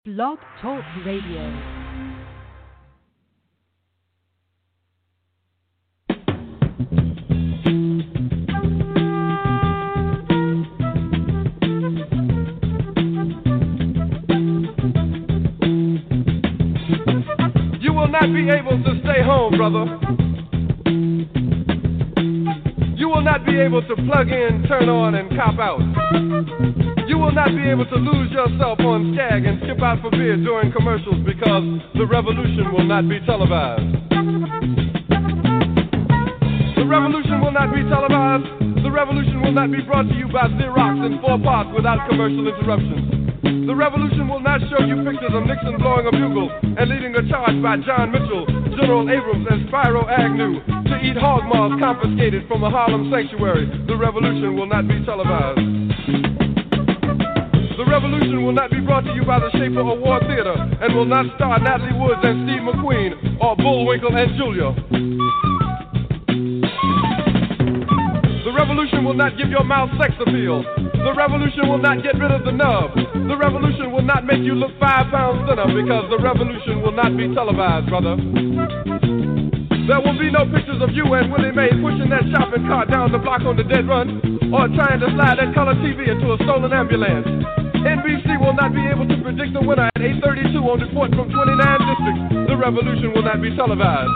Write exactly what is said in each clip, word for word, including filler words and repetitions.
Blog Talk Radio. You will not be able to stay home, brother. You will not be able to plug in, turn on, and cop out. You will not be able to lose yourself on Skag and skip out for beer during commercials because the revolution will not be televised. The revolution will not be televised. The revolution will not be brought to you by Xerox in four parts without commercial interruptions. The revolution will not show you pictures of Nixon blowing a bugle and leading a charge by John Mitchell, General Abrams, and Spyro Agnew to eat hog maws confiscated from a Harlem sanctuary. The revolution will not be televised. The revolution will not be brought to you by the Schaefer Award Theater and will not star Natalie Woods and Steve McQueen or Bullwinkle and Julia. The revolution will not give your mouth sex appeal. The revolution will not get rid of the nub. The revolution will not make you look five pounds thinner because the revolution will not be televised, brother. There will be no pictures of you and Willie Mae pushing that shopping cart down the block on the dead run or trying to slide that color T V into a stolen ambulance. N B C will not be able to predict the winner at eight thirty-two on report from twenty-nine districts. The revolution will not be televised.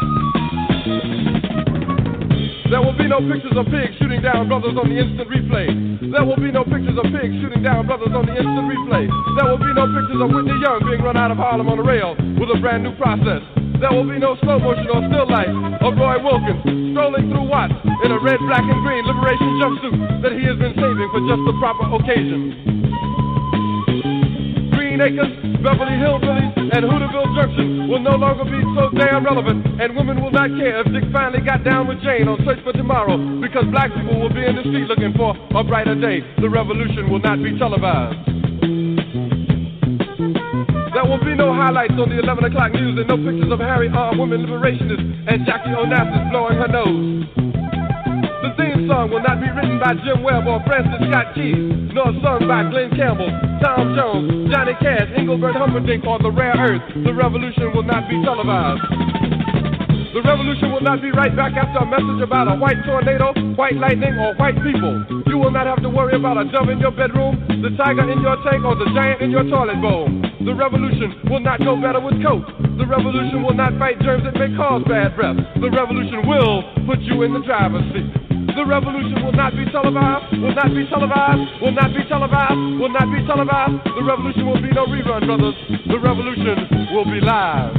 There will be no pictures of pigs shooting down brothers on the instant replay. There will be no pictures of pigs shooting down brothers on the instant replay. There will be no pictures of Whitney Young being run out of Harlem on a rail with a brand new process. There will be no slow motion or still life of Roy Wilkins strolling through Watts in a red, black, and green liberation jumpsuit that he has been saving for just the proper occasion. Green Acres, Beverly Hillbillies, and Hooterville Junction will no longer be so damn relevant, and women will not care if Dick finally got down with Jane on Search for Tomorrow, because black people will be in the street looking for a brighter day. The revolution will not be televised. There will be no highlights on the eleven o'clock news and no pictures of Harry armed women liberationists and Jackie Onassis blowing her nose. The theme song will not be written by Jim Webb or Francis Scott Keys, nor sung by Glenn Campbell, Tom Jones, Johnny Cash, Engelbert Humperdinck, or The Rare Earth. The revolution will not be televised. The revolution will not be right back after a message about a white tornado, white lightning, or white people. You will not have to worry about a dove in your bedroom, the tiger in your tank, or the giant in your toilet bowl. The revolution will not go better with Coke. The revolution will not fight germs that may cause bad breath. The revolution will put you in the driver's seat. The revolution will not be televised, will not be televised, will not be televised, will not be televised. The revolution will be no rerun, brothers. The revolution will be live.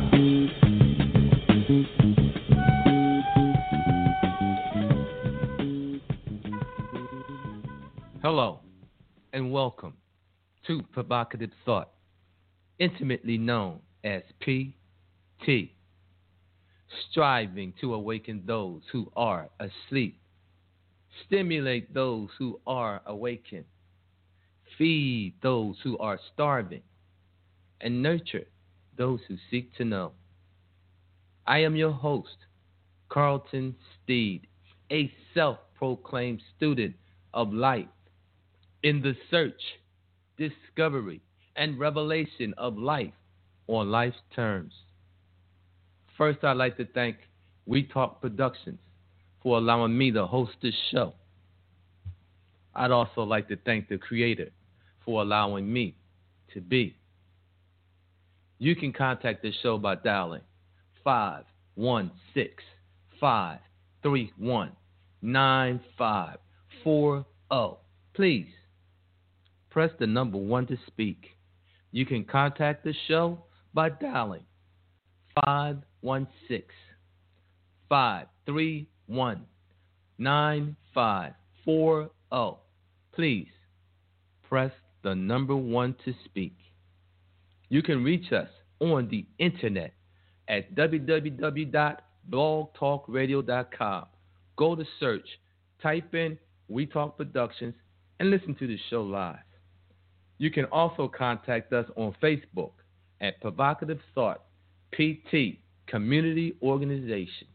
Hello, and welcome to Provocative Thought, intimately known as P T, striving to awaken those who are asleep, stimulate those who are awakened, feed those who are starving, and nurture those who seek to know. I am your host, Carlton Steed, a self-proclaimed student of life, in the search, discovery, and revelation of life on life's terms. First, I'd like to thank We Talk Productions for allowing me to host this show. I'd also like to thank the creator for allowing me to be. You can contact the show by dialing five one six, five three one, nine five four zero. Please press the number one to speak. You can contact the show by dialing five one six, five three one, nine five four zero. Please press the number one to speak. You can reach us on the internet at w w w dot blog talk radio dot com. Go to search, type in We Talk Productions, and listen to the show live. You can also contact us on Facebook at Provocative Thought P T Community Organization.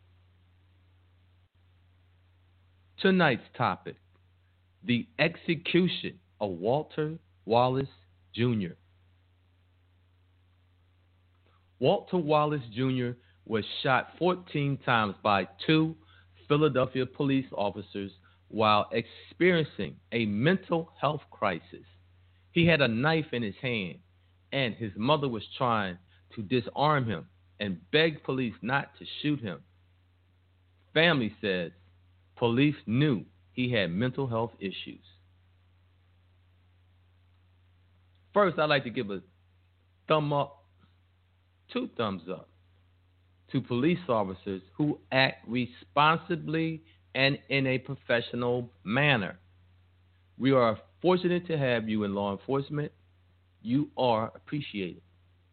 Tonight's topic, the execution of Walter Wallace Junior Walter Wallace Junior was shot fourteen times by two Philadelphia police officers while experiencing a mental health crisis. He had a knife in his hand, and his mother was trying to disarm him and begged police not to shoot him. Family says police knew he had mental health issues. First, I'd like to give a thumb up, two thumbs up, to police officers who act responsibly and in a professional manner. We are fortunate to have you in law enforcement. You are appreciated.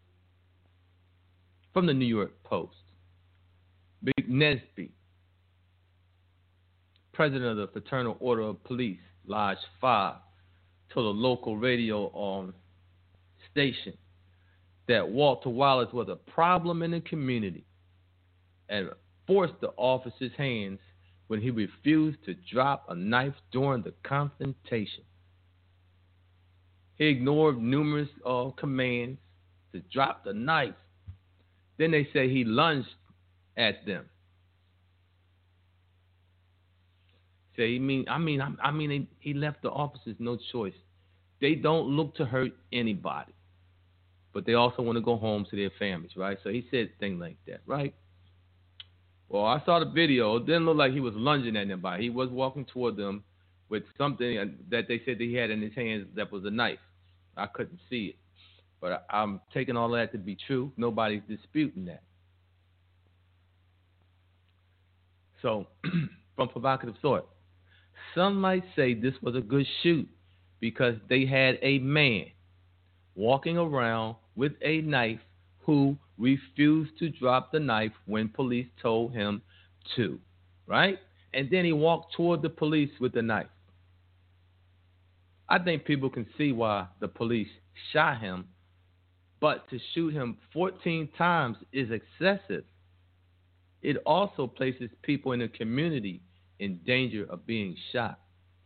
From the New York Post, Big Nesby, president of the Fraternal Order of Police, Lodge five, told a local radio um, station that Walter Wallace was a problem in the community and forced the officer's hands when he refused to drop a knife during the confrontation. He ignored numerous uh, commands to drop the knife. Then they say he lunged at them. Say, he mean, I mean, I, I mean, he left the officers no choice. They don't look to hurt anybody, but they also want to go home to their families, right? So he said things like that, right? Well, I saw the video. It didn't look like he was lunging at anybody. He was walking toward them with something that they said that he had in his hands that was a knife. I couldn't see it, but I'm taking all that to be true. Nobody's disputing that. So, from Provocative Thought, some might say this was a good shoot because they had a man walking around with a knife who refused to drop the knife when police told him to, right? And then he walked toward the police with the knife. I think people can see why the police shot him, but to shoot him fourteen times is excessive. It also places people in the community in danger of being shot.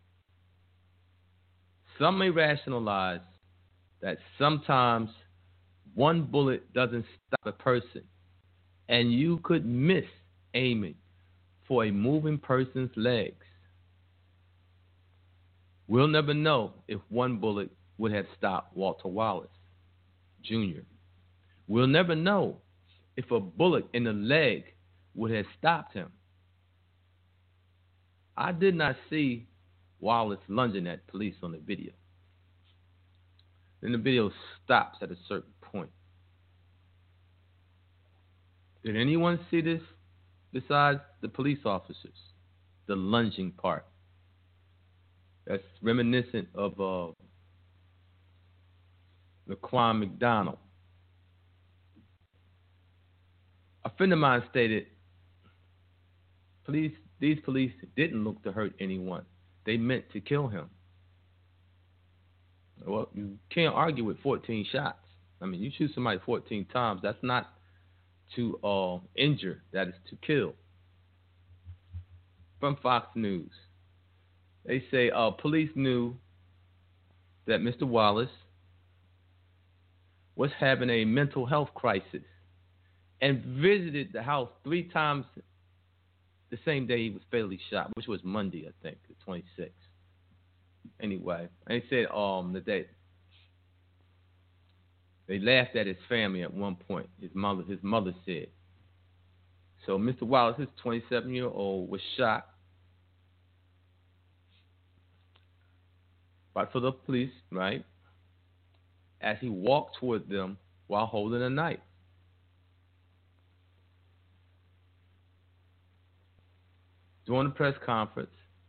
Some may rationalize that sometimes one bullet doesn't stop a person, and you could miss aiming for a moving person's legs. We'll never know if one bullet would have stopped Walter Wallace Junior We'll never know if a bullet in the leg would have stopped him. I did not see Wallace lunging at police on the video. Then the video stops at a certain point. Did anyone see this besides the police officers? The lunging part. That's reminiscent of uh, Laquan McDonald. A friend of mine stated, police, these police didn't look to hurt anyone. They meant to kill him. Well, you can't argue with fourteen shots. I mean, you shoot somebody fourteen times. That's not to uh, injure. That is to kill. From Fox News, they say uh, police knew that Mister Wallace was having a mental health crisis and visited the house three times the same day he was fatally shot, which was Monday, I think, the twenty-sixth. Anyway, and he said um that they, they laughed at his family at one point. His mother, his mother said. So Mister Wallace, his twenty-seven-year-old, was shot by for the police, right, as he walked toward them while holding a knife. During the press conference,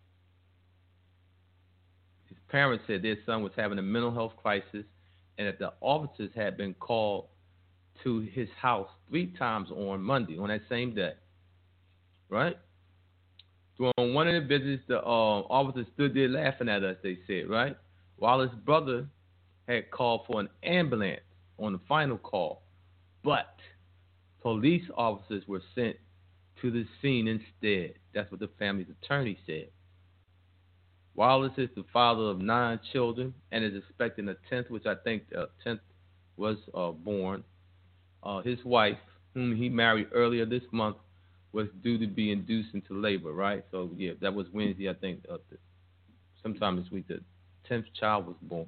his parents said their son was having a mental health crisis and that the officers had been called to his house three times on Monday, on that same day. Right? During one of the visits, the uh, officers stood there laughing at us, they said, right? While his brother had called for an ambulance on the final call. But police officers were sent to the scene instead. That's what the family's attorney said. Wallace is the father of nine children and is expecting a tenth, which I think the tenth was uh, born. uh, his wife, whom he married earlier this month, was due to be induced into labor, right? So, yeah, that was Wednesday, I think. Uh, the, sometime this week, the tenth child was born.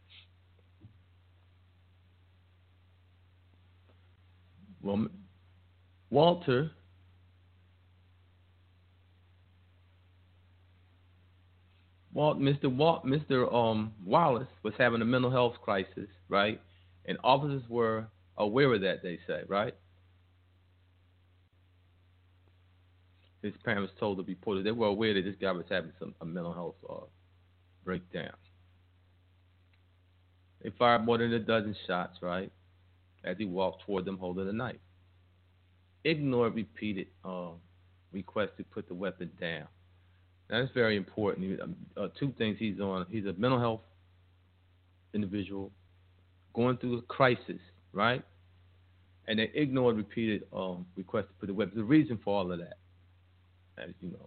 Well, Walter Walt, Mister Walt, Mister Um, Wallace was having a mental health crisis, right? And officers were aware of that, they say, right? His parents told the reporter they were aware that this guy was having some a mental health uh, breakdown. They fired more than a dozen shots, right? As he walked toward them holding a knife. Ignored repeated uh, requests to put the weapon down. Now, that's very important. Uh, two things he's on. He's a mental health individual going through a crisis, right? And they ignored repeated um, requests to put the weapon. There's a reason for all of that, as you know.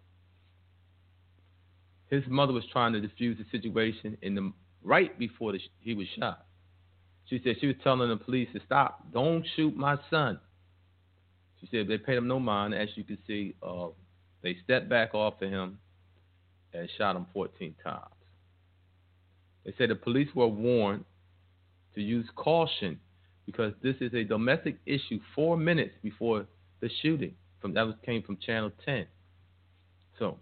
His mother was trying to defuse the situation in the right before the, he was shot. She said she was telling the police to stop. Don't shoot my son. She said they paid him no mind. As you can see, uh, they stepped back off of him and shot him fourteen times. They said the police were warned to use caution because this is a domestic issue four minutes before the shooting. From that was, came from Channel ten. So,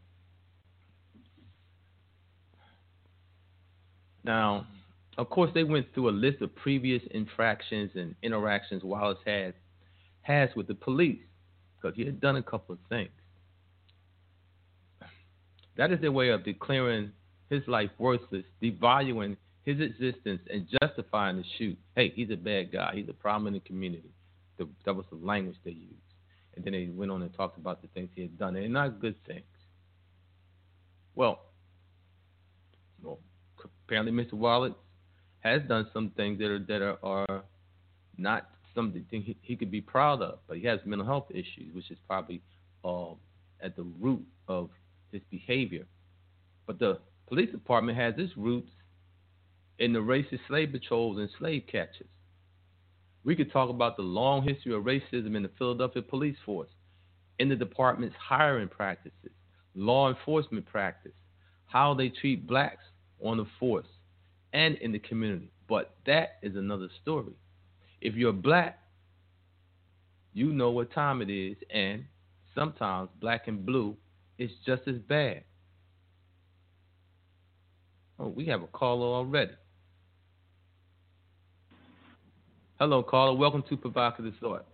now, of course, they went through a list of previous infractions and interactions Wallace had has with the police because he had done a couple of things. That is their way of declaring his life worthless, devaluing his existence, and justifying the shoot. Hey, he's a bad guy. He's a problem in the community. The, that was the language they used. And then they went on and talked about the things he had done. And they're not good things. Well, well apparently Mister Wallace has done some things that are that are, are not something he, he could be proud of, but he has mental health issues, which is probably uh, at the root of his behavior. But the police department has its roots in the racist slave patrols and slave catchers. We could talk about the long history of racism in the Philadelphia police force, in the department's hiring practices, law enforcement practice, how they treat blacks on the force and in the community. But that is another story. If you're black, you know what time it is, and sometimes black and blue is just as bad. Oh, we have a caller already. Hello, caller. Welcome to Provocative Thought.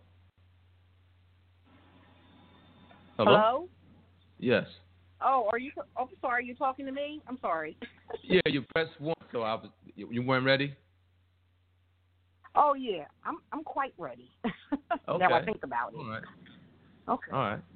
Hello? Hello? Yes. Oh, are you? Oh, I'm sorry. Are you talking to me? I'm sorry. Yeah, you pressed one, so I was. You, you weren't ready. Oh yeah, I'm. I'm quite ready. Okay. Now I think about it. All right. Okay. All right.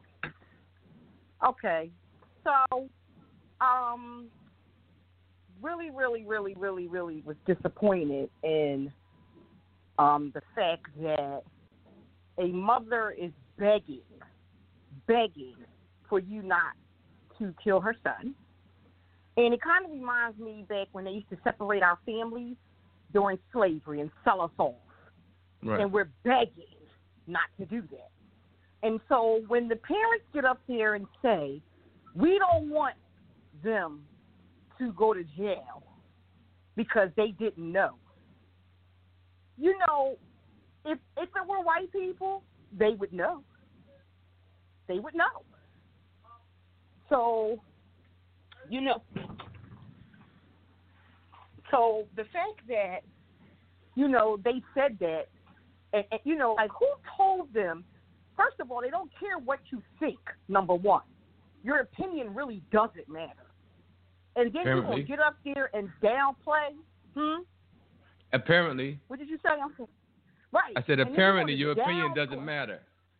Okay. So, um, really, really, really, really, really was disappointed in um the fact that a mother is begging, begging for you not to kill her son. And it kind of reminds me back when they used to separate our families during slavery and sell us off. Right. And we're begging not to do that. And so when the parents get up there and say, we don't want them to go to jail because they didn't know. You know, if if it were white people, they would know. They would know. So, you know, so the fact that, you know, they said that, and, and, you know, like who told them, first of all, they don't care what you think, number one. Your opinion really doesn't matter. And then you're going to get up there and downplay, hmm? Apparently. What did you say? I'm saying, right. I said, and apparently your downplay. opinion doesn't matter.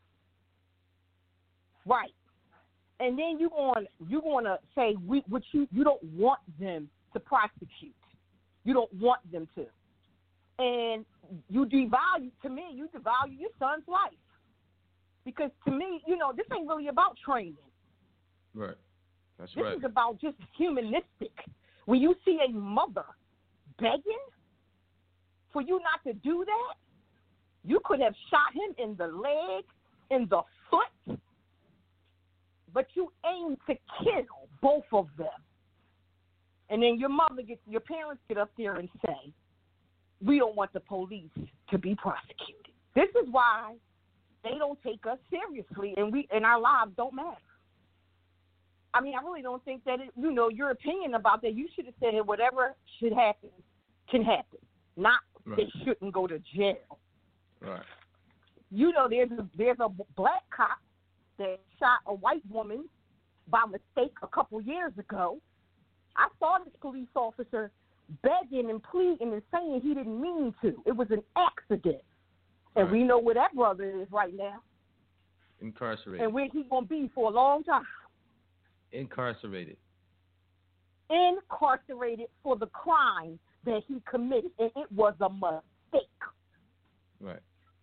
Right. And then you're going you going to say we, what you, you don't want them to prosecute. You don't want them to. And you devalue, to me, you devalue your son's life. Because to me, you know, this ain't really about training. Right. That's this right. This is about just humanistic. When you see a mother begging for you not to do that, You could have shot him in the leg, in the foot, but you aimed to kill both of them. And then your mother gets, your parents get up there and say, we don't want the police to be prosecuted. This is why they don't take us seriously, and we and our lives don't matter. I mean, I really don't think that, it, you know, your opinion about that, you should have said that whatever should happen can happen, not right. They shouldn't go to jail. Right. You know, there's a, there's a black cop that shot a white woman by mistake a couple years ago. I saw this police officer begging and pleading and saying he didn't mean to. It was an accident. And right. we know where that brother is right now. Incarcerated. And where he's going to be for a long time. Incarcerated. Incarcerated for the crime that he committed. And it was a mistake. Right.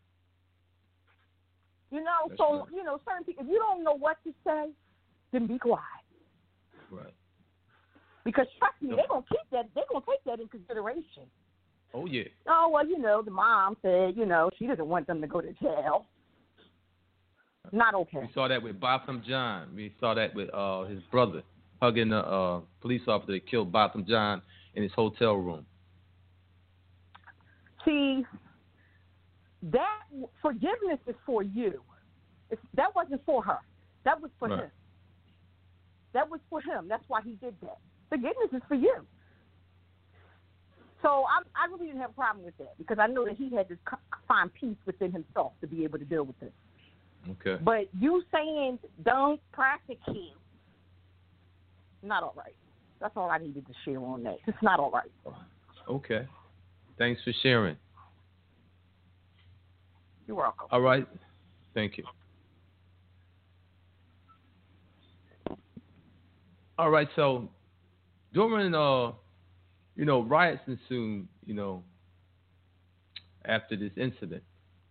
You know, That's so, right. you know, certain people, if you don't know what to say, then be quiet. Right. Because trust me, they're gonna keep that. They're gonna take that in consideration. Oh yeah. Oh well, you know, the mom said, you know, she doesn't want them to go to jail. Not okay. We saw that with Botham John. We saw that with uh, his brother hugging the uh, police officer that killed Botham John in his hotel room. See, that forgiveness is for you. It's, that wasn't for her. That was for right. him. That was for him. That's why he did that. Forgiveness is for you. So I, I really didn't have a problem with that because I know that he had to find peace within himself to be able to deal with this. Okay. But you saying don't prosecute, not all right. That's all I needed to share on that. It's not all right. Okay. Thanks for sharing. You're welcome. All right. Thank you. All right, so during, uh, you know, riots ensued, you know, after this incident.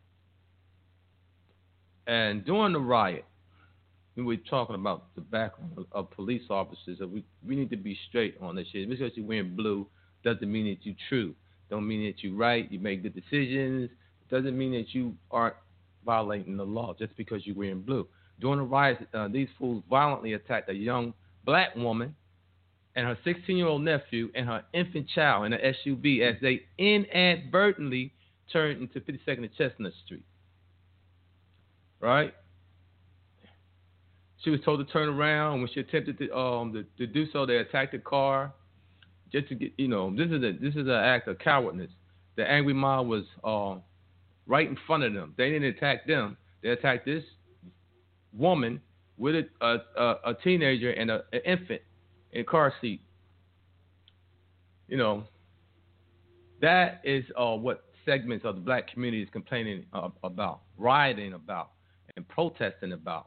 And during the riot, we were talking about the background of, of police officers. That we, we need to be straight on this shit. Because you're wearing blue doesn't mean that you're true. Don't mean that you're right. You make good decisions. Doesn't mean that you aren't violating the law just because you're wearing blue. During the riots, uh, these fools violently attacked a young black woman and her sixteen-year-old nephew and her infant child in an S U V as they inadvertently turned into fifty-second and Chestnut Street. Right? She was told to turn around. When she attempted to um to, to do so, they attacked the car just to get, you know, this is a this is an act of cowardness. The angry mob was uh, right in front of them. They didn't attack them. They attacked this woman with a, a, a teenager and a, an infant in a car seat. You know, that is uh, what segments of the black community is complaining uh, about, rioting about, and protesting about.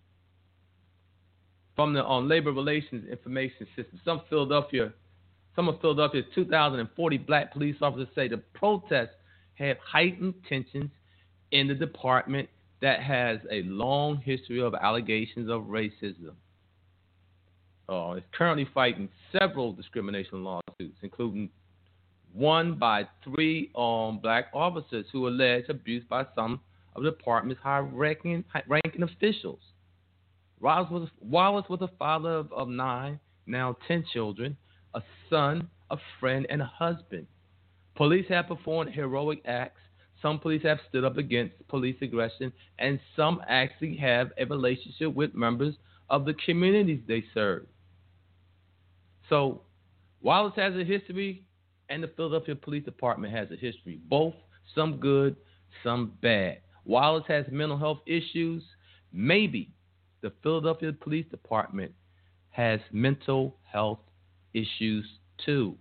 From the um, Labor Relations Information System, some Philadelphia, some of Philadelphia's two thousand forty black police officers say the protests have heightened tensions in the department that has a long history of allegations of racism. Uh, it's currently fighting several discrimination lawsuits, including one by three um, black officers who allege abuse by some of the department's high-ranking, high-ranking officials. Wallace was, Wallace was a father of, of nine, now ten children, a son, a friend, and a husband. Police have performed heroic acts. Some police have stood up against police aggression, and some actually have a relationship with members of the communities they serve. So, Wallace has a history, and the Philadelphia Police Department has a history. Both, some good, some bad. Wallace has mental health issues. Maybe the Philadelphia Police Department has mental health issues too.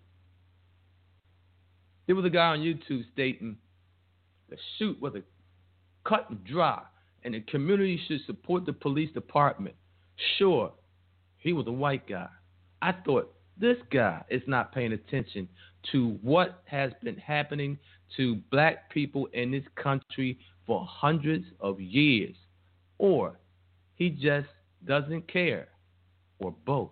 There was a guy on YouTube stating the shoot was a cut and dry, and the community should support the police department. Sure, he was a white guy. I thought, this guy is not paying attention to what has been happening to black people in this country for hundreds of years, or he just doesn't care, or both.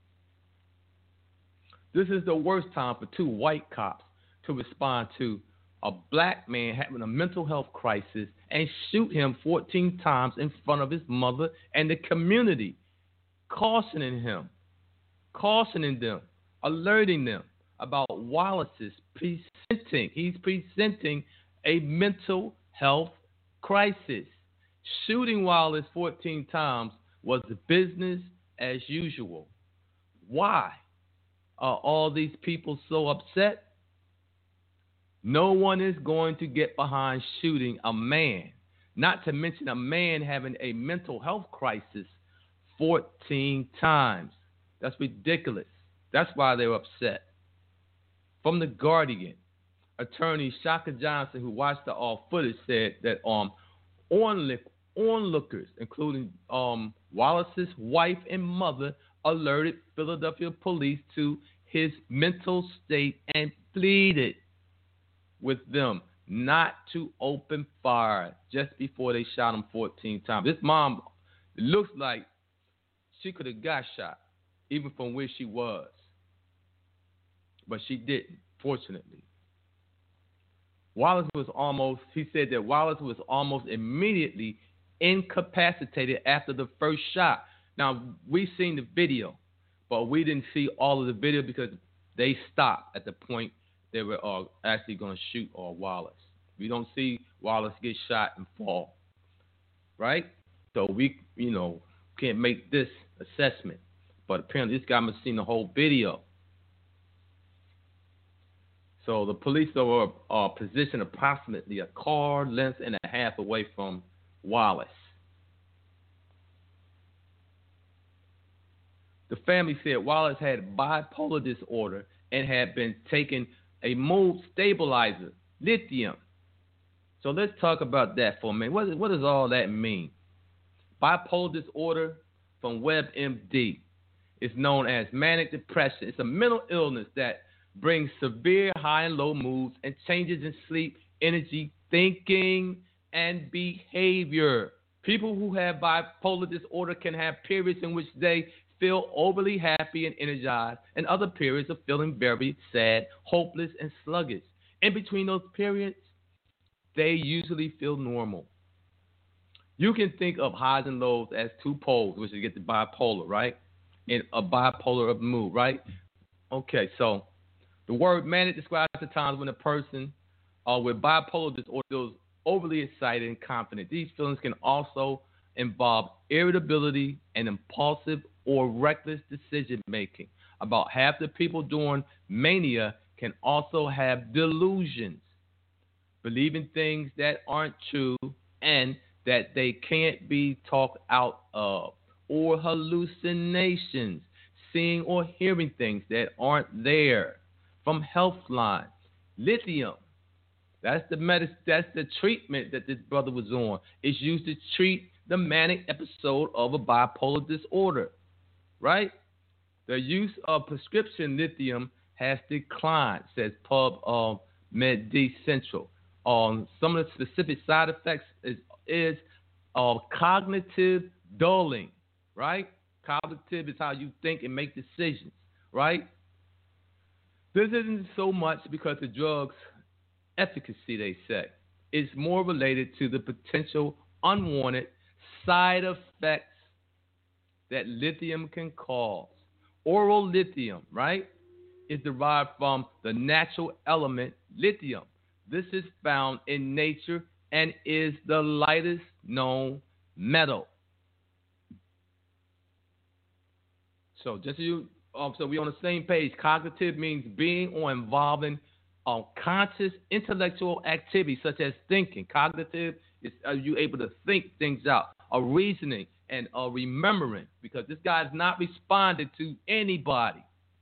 This is the worst time for two white cops to respond to a black man having a mental health crisis and shoot him fourteen times in front of his mother and the community, cautioning him, cautioning them, alerting them about Wallace's presenting. He's presenting a mental health crisis. Shooting Wallace fourteen times was business as usual. Why are all these people so upset? No one is going to get behind shooting a man, not to mention a man having a mental health crisis fourteen times. That's ridiculous. That's why they're upset. From The Guardian, attorney Shaka Johnson, who watched the all footage, said that um, onlook, onlookers, including um, Wallace's wife and mother, alerted Philadelphia police to his mental state and pleaded with them not to open fire just before they shot him fourteen times. This mom, it looks like she could have got shot, even from where she was. But she didn't, fortunately. Wallace was almost, he said that Wallace was almost immediately incapacitated after the first shot. Now, we seen the video, but we didn't see all of the video because they stopped at the point they were uh, actually going to shoot uh, Wallace. We don't see Wallace get shot and fall, right? So we, you know, can't make this assessment. But apparently this guy must have seen the whole video. So the police are, are positioned approximately a car length and a half away from Wallace. The family said Wallace had bipolar disorder and had been taking a mood stabilizer, lithium. So let's talk about that for a minute. What, what does all that mean? Bipolar disorder from WebMD is known as manic depression. It's a mental illness that brings severe high and low moods and changes in sleep, energy, thinking, and behavior. People who have bipolar disorder can have periods in which they feel overly happy and energized, and other periods of feeling very sad, hopeless, and sluggish. In between those periods, they usually feel normal. You can think of highs and lows as two poles, which is get the bipolar, right? And a bipolar of mood, right? Okay, so the word manic describes the times when a person uh, with bipolar disorder feels overly excited and confident. These feelings can also involve irritability and impulsive or reckless decision making. About half the people during mania can also have delusions, believing things that aren't true and that they can't be talked out of, or hallucinations, seeing or hearing things that aren't there. From Healthline, lithium, that's the medicine, that's the treatment that this brother was on. It's used to treat the manic episode of a bipolar disorder, right? The use of prescription lithium has declined, says PubMed Central. Um, some of the specific side effects is, is uh, cognitive dulling, right? Cognitive is how you think and make decisions, right? This isn't so much because the drug's efficacy, they say. It's more related to the potential unwanted side effects that lithium can cause. Oral lithium, right, is derived from the natural element lithium. This is found in nature and is the lightest known metal. So just so you Um, so we're on the same page. Cognitive means being or involving uh, conscious intellectual activity such as thinking. Cognitive is are you able to think things out, or reasoning and uh, remembering, because this guy's not responding to anybody.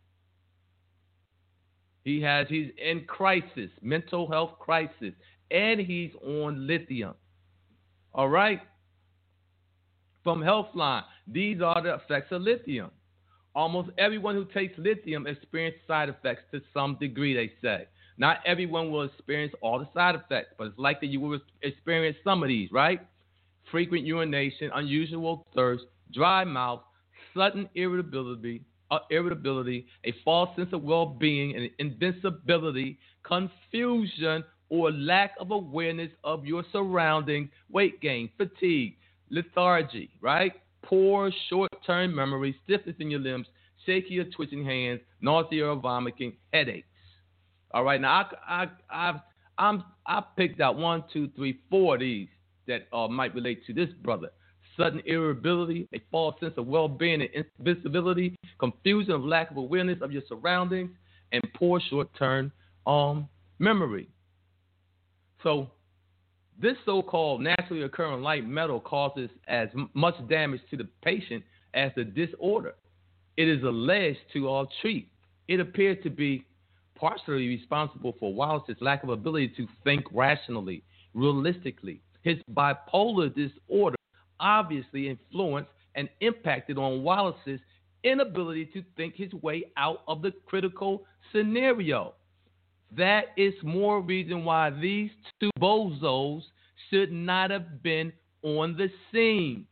He has he's in crisis, mental health crisis, and he's on lithium. All right? From Healthline, these are the effects of lithium. Almost everyone who takes lithium experiences side effects to some degree, they say. Not everyone will experience all the side effects, but it's likely you will experience some of these, right? Frequent urination, unusual thirst, dry mouth, sudden irritability, uh, irritability, a false sense of well-being and invincibility, confusion, or lack of awareness of your surroundings, weight gain, fatigue, lethargy, right? Poor short-term memory, stiffness in your limbs, shaky or twitching hands, nausea or vomiting, headaches. All right, now I, I, I've, I'm, I picked out one, two, three, four of these that uh, might relate to this brother. Sudden irritability, a false sense of well-being and invincibility, confusion of lack of awareness of your surroundings, and poor short-term um, memory. So this so-called naturally occurring light metal causes as m- much damage to the patient as the disorder it is alleged to all treat. It appears to be partially responsible for Wallace's lack of ability to think rationally, realistically. His bipolar disorder obviously influenced and impacted on Wallace's inability to think his way out of the critical scenario. That is more reason why these two bozos should not have been on the scene.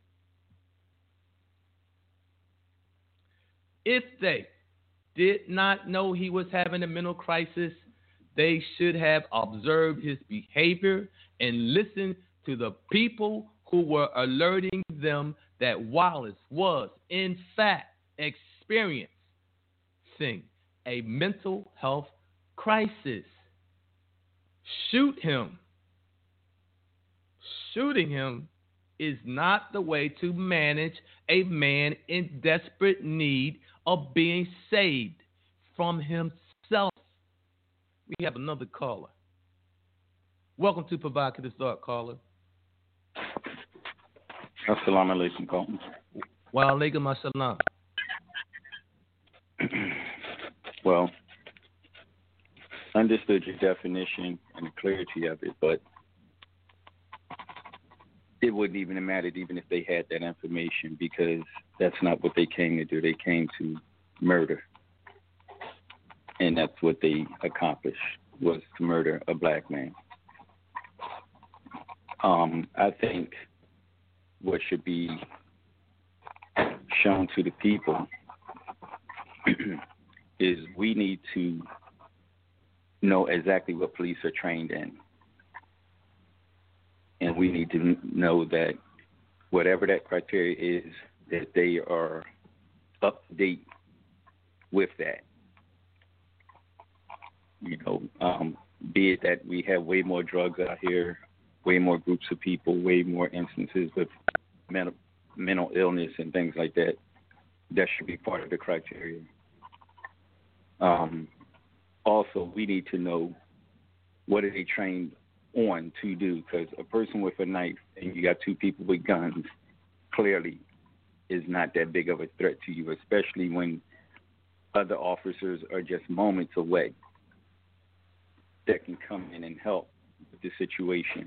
If they did not know he was having a mental crisis, they should have observed his behavior and listened to the people who were alerting them that Wallace was, in fact, experiencing a mental health crisis. Shoot him. Shooting him is not the way to manage a man in desperate need of being saved from himself. We have another caller. Welcome to Provocative Thought, caller. Assalamu alaikum, Colton. Wa alaikum assalam. Well, understood your definition and the clarity of it, but it wouldn't even have mattered even if they had that information, because that's not what they came to do. They came to murder. And that's what they accomplished, was to murder a black man. Um, I think what should be shown to the people is we need to know exactly what police are trained in. And we need to know that whatever that criteria is, that they are up to date with that. You know, um, be it that we have way more drugs out here, way more groups of people, way more instances with mental, mental illness and things like that, that should be part of the criteria. Um, also, we need to know what are they trained on to do, because a person with a knife and you got two people with guns clearly is not that big of a threat to you, especially when other officers are just moments away that can come in and help with the situation.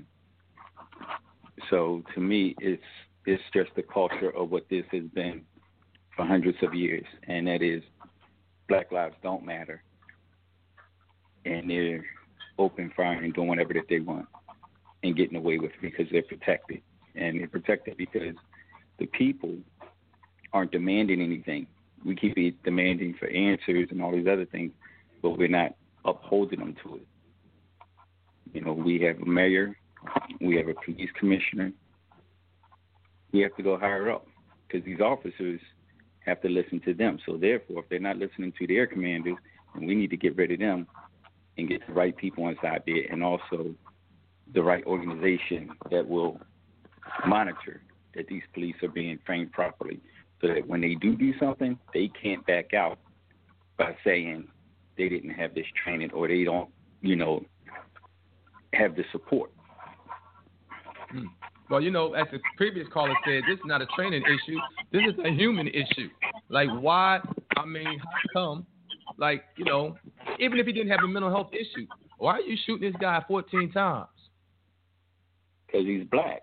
So to me, it's it's just the culture of what this has been for hundreds of years, and that is Black lives don't matter, and they're open firing and doing whatever that they want and getting away with it because they're protected. And they're protected because the people aren't demanding anything. We keep demanding for answers and all these other things, but we're not upholding them to it. You know, we have a mayor, we have a police commissioner. We have to go higher up because these officers have to listen to them. So therefore, if they're not listening to their commanders, then we need to get rid of them and get the right people inside there, and also the right organization that will monitor that these police are being trained properly, so that when they do do something, they can't back out by saying they didn't have this training or they don't, you know, have the support. Hmm. Well, you know, as the previous caller said, this is not a training issue. This is a human issue. Like, why? I mean, how come? Like, you know, even if he didn't have a mental health issue, why are you shooting this guy fourteen times? Because he's black.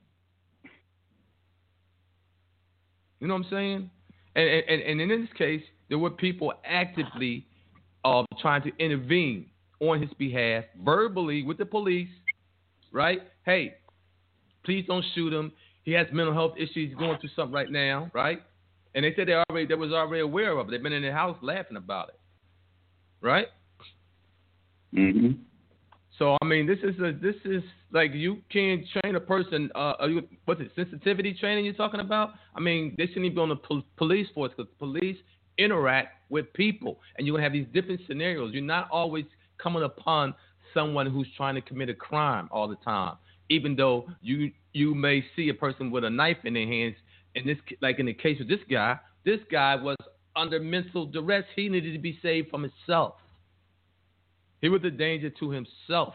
You know what I'm saying? And, and, and in this case, there were people actively uh, trying to intervene on his behalf, verbally with the police, right? Hey, please don't shoot him. He has mental health issues. He's going through something right now, right? And they said they already they was already aware of it. They've been in their house laughing about it, right? Mm-hmm. So I mean, this is a this is like you can't train a person. Uh, are you, what's it? Sensitivity training you're talking about? I mean, they shouldn't even be on the pol- police force because police interact with people, and you're gonna have these different scenarios. You're not always coming upon someone who's trying to commit a crime all the time, even though you you may see a person with a knife in their hands. In this, like in the case of this guy, this guy was under mental duress. He needed to be saved from himself. He was a danger to himself.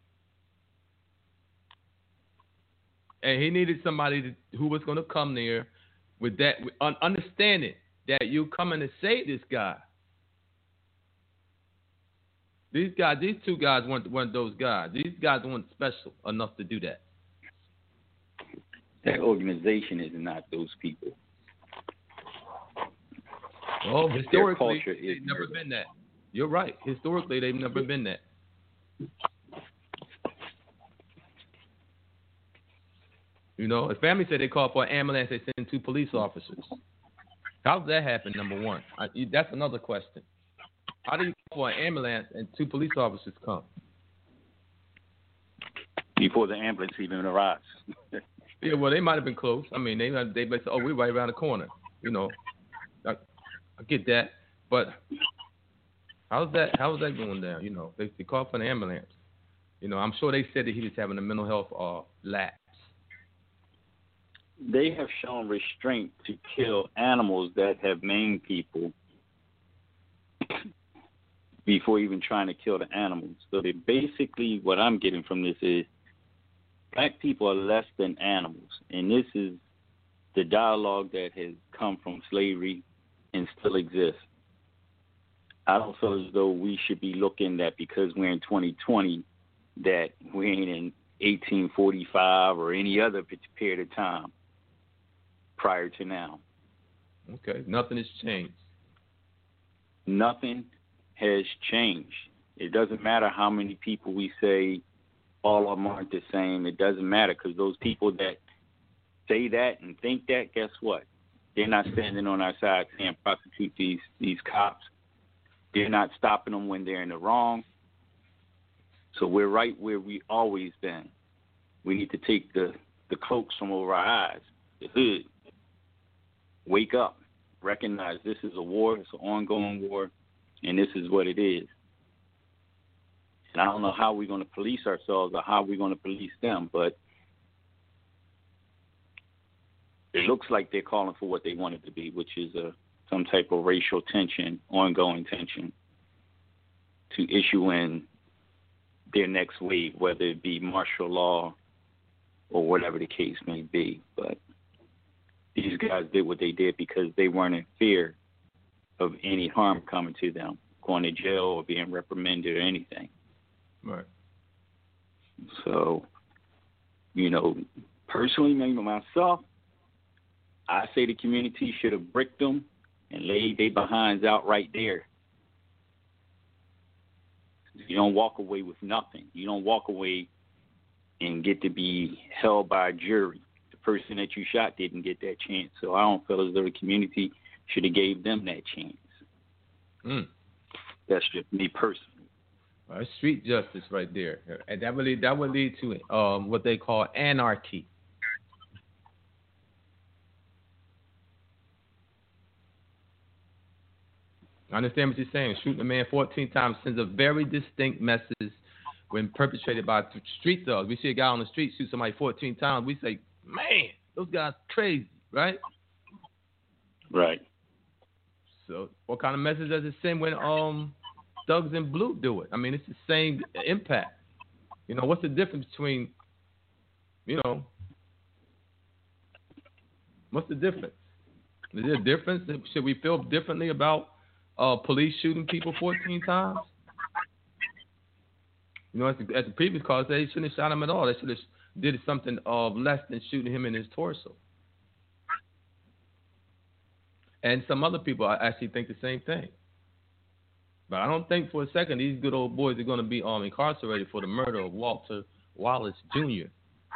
And he needed somebody to, who was going to come there with that, with, un, understanding that you're coming to save this guy. These guys, these two guys weren't, weren't those guys. These guys weren't special enough to do that. That organization is not those people. Well, historically, culture is they've never been that. You're right. Historically, they've never been that. You know, a family said they called for an ambulance. They sent two police officers. How does that happen, number one? I, that's another question. How do you call for an ambulance and two police officers come? Before the ambulance even arrives. Yeah, well, they might have been close. I mean, they they said, oh, we're right around the corner. You know, I, I get that. But how's that, how's that going down? You know, they, they called for an ambulance. You know, I'm sure they said that he was having a mental health uh, lapse. They have shown restraint to kill animals that have maimed people before even trying to kill the animals. So they basically, what I'm getting from this is black people are less than animals. And this is the dialogue that has come from slavery and still exists. I don't feel as though we should be looking at, because we're in twenty twenty, that we ain't in eighteen forty-five or any other period of time prior to now. Okay, nothing has changed. Nothing has changed. It doesn't matter how many people we say all of them aren't the same. It doesn't matter, because those people that say that and think that, guess what? They're not standing on our side saying prosecute these, these cops. They're not stopping them when they're in the wrong. So we're right where we always been. We need to take the, the cloaks from over our eyes, the hood. Wake up. Recognize this is a war. It's an ongoing war, and this is what it is. And I don't know how we're going to police ourselves or how we're going to police them, but it looks like they're calling for what they want it to be, which is a some type of racial tension, ongoing tension, to issue in their next wave, whether it be martial law or whatever the case may be. But these guys did what they did because they weren't in fear of any harm coming to them, going to jail or being reprimanded or anything. Right. So, you know, personally, maybe myself, I say the community should have bricked them and laid their behinds out right there. You don't walk away with nothing. You don't walk away and get to be held by a jury. The person that you shot didn't get that chance. So I don't feel as though the community should have gave them that chance. Mm. That's just me personally. Well, that's street justice right there, and that would lead, that would lead to um, what they call anarchy. I understand what you're saying. Shooting a man fourteen times sends a very distinct message when perpetrated by street thugs. We see a guy on the street shoot somebody fourteen times. We say, man, those guys crazy, right? Right. So what kind of message does it send when um thugs in blue do it? I mean, it's the same impact. You know, what's the difference between, you know, what's the difference? Is there a difference? Should we feel differently about uh, police shooting people fourteen times? You know, as the, as the previous caller said, they shouldn't have shot him at all. They should have did something of less than shooting him in his torso. And some other people actually think the same thing. But I don't think for a second these good old boys are going to be um, incarcerated for the murder of Walter Wallace Junior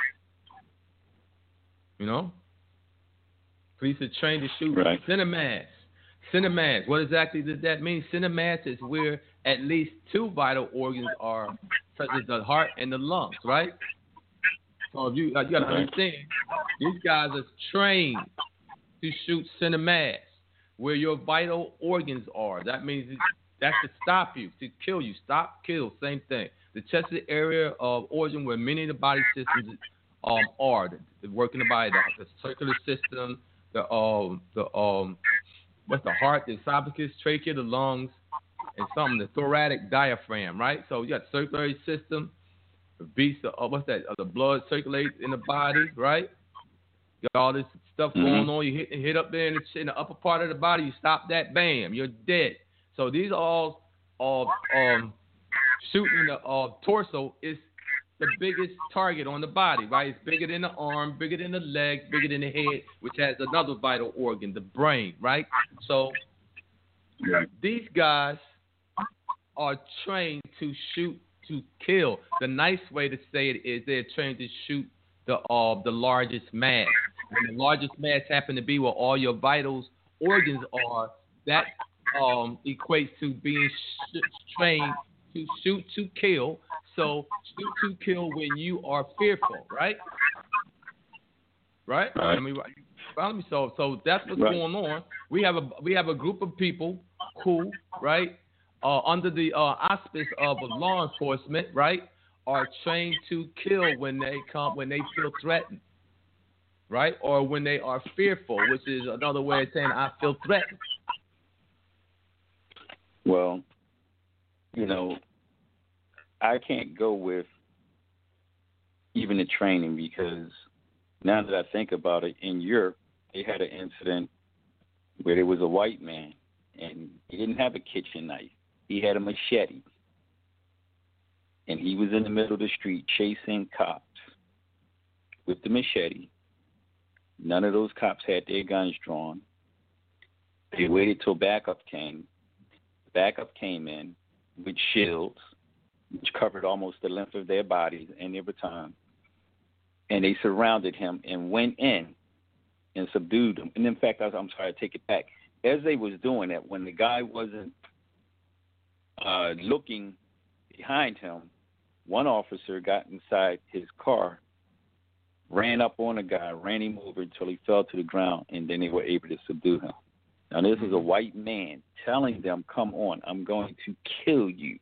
You know? Police are trained to shoot right. Cinemass. Cinemass. What exactly does that mean? Cinemass is where at least two vital organs are such as the heart and the lungs, right? So if you, you got to understand, these guys are trained to shoot center mass, where your vital organs are. That means that's to stop you, to kill you. Stop, kill, same thing. The chest is the area of origin where many of the body systems um, are. The, the work in the body, the, the circular system, the um, the um, what's the heart, the esophagus, trachea, the lungs, and something, the thoracic diaphragm, right? So you got the circulatory system, the beast, uh, what's that? Uh, the blood circulates in the body, right? You got all this stuff mm-hmm. going on. You hit hit up there in the, in the upper part of the body. You stop that, bam, you're dead. So these are all, all um, shooting the uh, torso is the biggest target on the body, right? It's bigger than the arm, bigger than the legs, bigger than the head, which has another vital organ, the brain, right? So yeah. These guys are trained to shoot to kill. The nice way to say it is they're trained to shoot the uh, the largest mass. When the largest mass happen to be where all your vitals organs are, that um, equates to being sh- trained to shoot to kill. So shoot to kill when you are fearful, right? Right? Right. I mean, follow me. So, so that's what's right. going on. We have a we have a group of people, who, right, uh, under the uh, auspice of law enforcement, right, are trained to kill when they come when they feel threatened, right, or when they are fearful, which is another way of saying I feel threatened. Well, you know, I can't go with even the training because now that I think about it, in Europe, they had an incident where there was a white man and he didn't have a kitchen knife. He had a machete. And he was in the middle of the street chasing cops with the machete. None of those cops had their guns drawn. They waited till backup came. Backup came in with shields, which covered almost the length of their bodies and their baton. And they surrounded him and went in and subdued him. And in fact, I was, I'm sorry, I take it back. As they was doing that, when the guy wasn't uh, looking behind him, one officer got inside his car, ran up on a guy, ran him over until he fell to the ground, and then they were able to subdue him. Now, this is a white man telling them, come on, I'm going to kill you.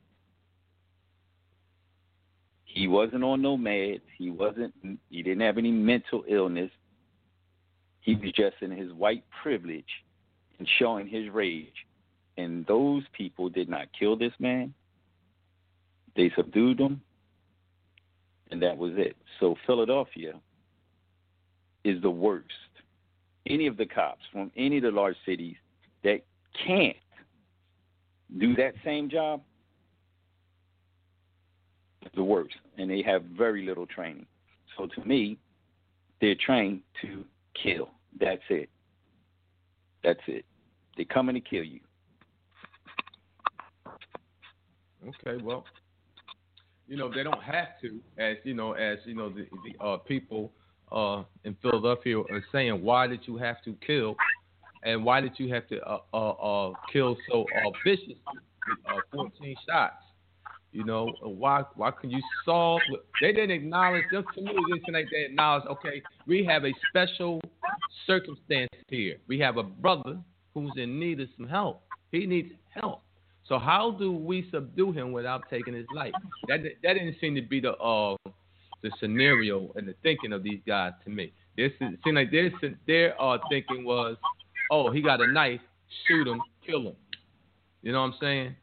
He wasn't on no meds. He wasn't. He didn't have any mental illness. He was just in his white privilege and showing his rage. And those people did not kill this man. They subdued him, and that was it. So Philadelphia is the worst. Any of the cops from any of the large cities that can't do that same job, the worst, and they have very little training. So to me, they're trained to kill. That's it. That's it. They come in to kill you. Okay, well, you know, they don't have to, as you know, as you know, the, the uh, people uh, in Philadelphia are saying, why did you have to kill, and why did you have to uh, uh, uh, kill so uh, viciously with uh, fourteen shots? You know, why why can you solve? They didn't acknowledge, just to me, it's like they acknowledge, okay, we have a special circumstance here. We have a brother who's in need of some help. He needs help. So how do we subdue him without taking his life? That that didn't seem to be the uh the scenario and the thinking of these guys to me. This it seemed like their their uh thinking was, oh, he got a knife, shoot him, kill him. You know what I'm saying?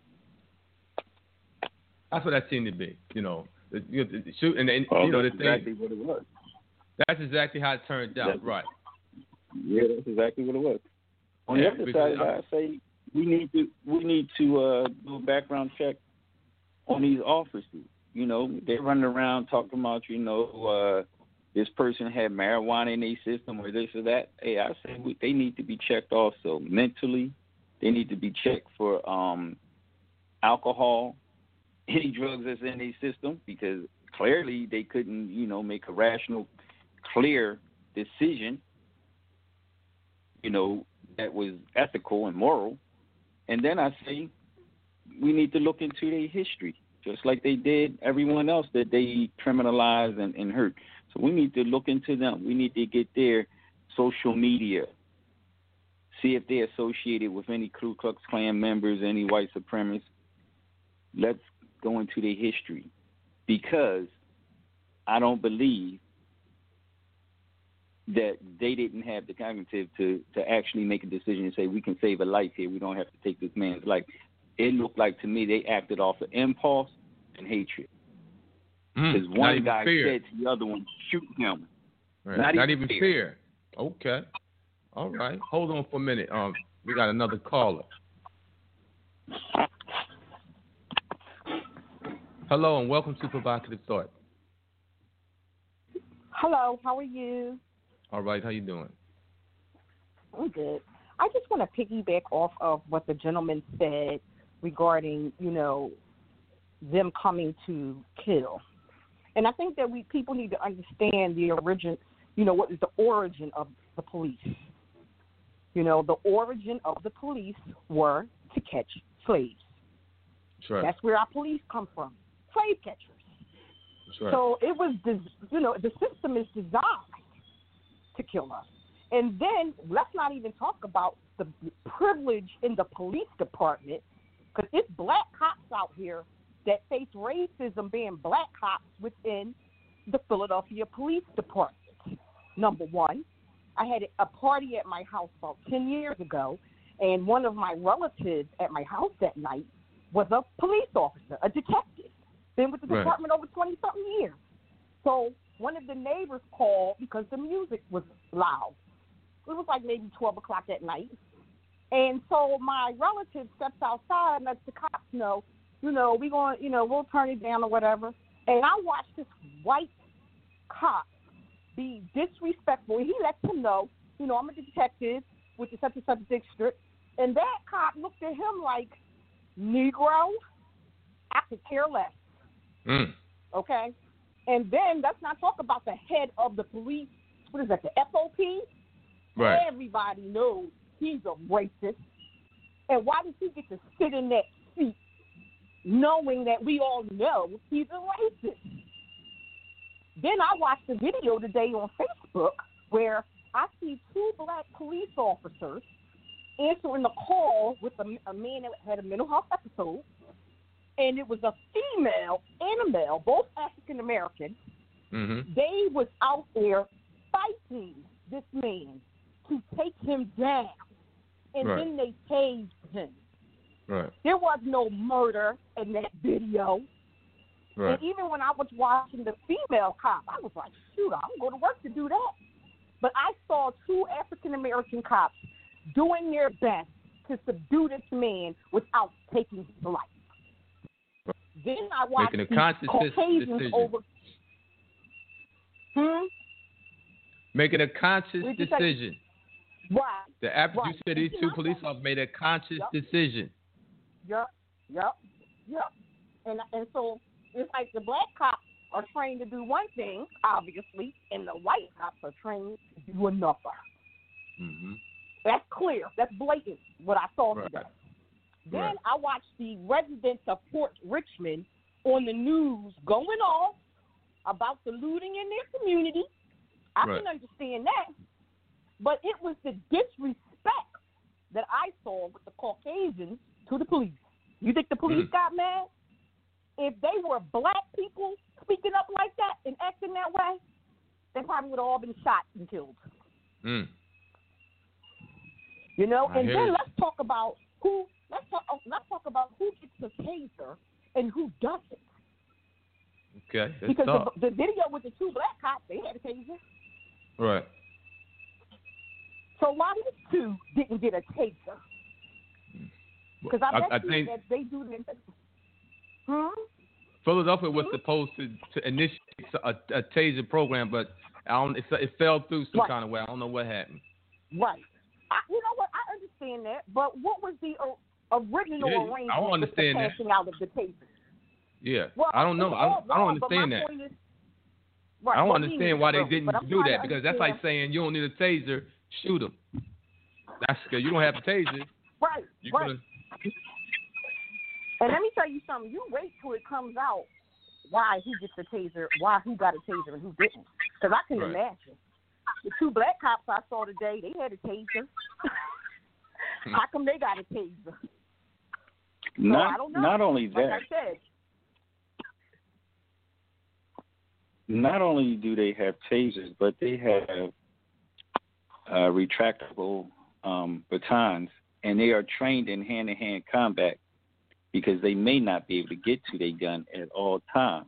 That's what that seemed to be. You know, the, you know, the shoot and, and oh, you know the that's thing. Exactly what it was. That's exactly how it turned out, that's, right? Yeah, that's exactly what it was. On yeah, the other side, I say we need to we need to uh, do a background check on these officers. You know, they're running around talking about, you know, uh, this person had marijuana in their system or this or that. Hey, I say we, they need to be checked also mentally. They need to be checked for um, alcohol, any drugs that's in their system, because clearly they couldn't, you know, make a rational, clear decision, you know, that was ethical and moral. And then I say we need to look into their history, just like they did everyone else that they criminalized and, and hurt. So we need to look into them. We need to get their social media, see if they're associated with any Ku Klux Klan members, any white supremacists. Let's go into their history, because I don't believe that they didn't have the cognitive to, to actually make a decision and say, we can save a life here. We don't have to take this man's life. It looked like to me they acted off of impulse and hatred. Because Mm, one guy fear. said to the other one, shoot him. Right. Not, Not even even fear. fear. Okay. All right. Hold on for a minute. Um, we got another caller. Hello and welcome to Provocative Thought. Hello, how are you? All right. How you doing? I'm good. I just want to piggyback off of what the gentleman said regarding, you know, them coming to kill. And I think that we people need to understand the origin, you know, what is the origin of the police. You know, the origin of the police were to catch slaves. That's right. That's where our police come from, slave catchers. That's right. So it was, you know, the system is designed to kill us. And then let's not even talk about the privilege in the police department, because it's black cops out here that face racism being black cops within the Philadelphia Police Department. Number one, I had a party at my house about ten years ago, and one of my relatives at my house that night was a police officer, a detective, been with the Right. department over twenty-something years. So one of the neighbors called because the music was loud. It was like maybe twelve o'clock at night. And so my relative steps outside and lets the cops know, you know, we going, you know, we'll turn it down or whatever. And I watched this white cop be disrespectful. He lets him know, you know, I'm a detective with the such and such district. And that cop looked at him like, Negro, I could care less. Mm. Okay? And then let's not talk about the head of the police. What is that, the F O P? Right. Everybody knows he's a racist. And why does he get to sit in that seat knowing that we all know he's a racist? Then I watched a video today on Facebook where I see two black police officers answering the call with a, a man that had a mental health episode, and it was a female and a male, both African American. Mm-hmm. They was out there fighting this man to take him down, and Right. then they tased him. Right. There was no murder in that video. Right. And even when I was watching the female cop, I was like, shoot, I'm going to work to do that. But I saw two African-American cops doing their best to subdue this man without taking his life. Right. Then I watched Making a these conscious Caucasians decision. over. Hmm? Making a conscious What'd you say? decision. Right. The Af- Right. You said these two police officers made a conscious Yep. decision. Yep, yep, yep. And and so it's like the black cops are trained to do one thing, obviously, and the white cops are trained to do another. Mm-hmm. That's clear. That's blatant, what I saw Right. today. Then Right. I watched the residents of Fort Richmond on the news going off about the looting in their community. I Right. can understand that. But it was the disrespect that I saw with the Caucasians to the police. You think the police Mm. got mad? If they were black people speaking up like that and acting that way, they probably would have all been shot and killed. Mm. You know, I and hear then you. let's talk about who. Let's talk. oh, Let's talk about who gets the taser and who doesn't. Okay. That's Because tough. the, the video with the two black cops, they had a taser. Right. So why these two didn't get a taser? Because I bet I, I you think that they do this. Hmm. Philadelphia was supposed to, to initiate a, a taser program, but I don't, it, it fell through some Right. kind of way. I don't know what happened. Right. I, you know what? I understand that, but what was the uh, original Yeah, I arrangement don't with the understand that. passing out of the taser? Yeah. Well, I don't know. it's I all don't, I don't wrong, but my understand that. point is- right, I don't well, me understand why they neither, didn't but I'm do trying that to because that's like understand- saying you don't need a taser, shoot them. That's because you don't have a taser. right, You right. gonna And let me tell you something. You wait till it comes out why he gets a taser, why who got a taser and who didn't. Because I can Right. imagine. The two black cops I saw today, they had a taser. How come they got a taser? Not, so I don't know. not only like that, I said, not only do they have tasers, but they have uh, retractable um, batons, and they are trained in hand-to-hand combat because they may not be able to get to their gun at all times.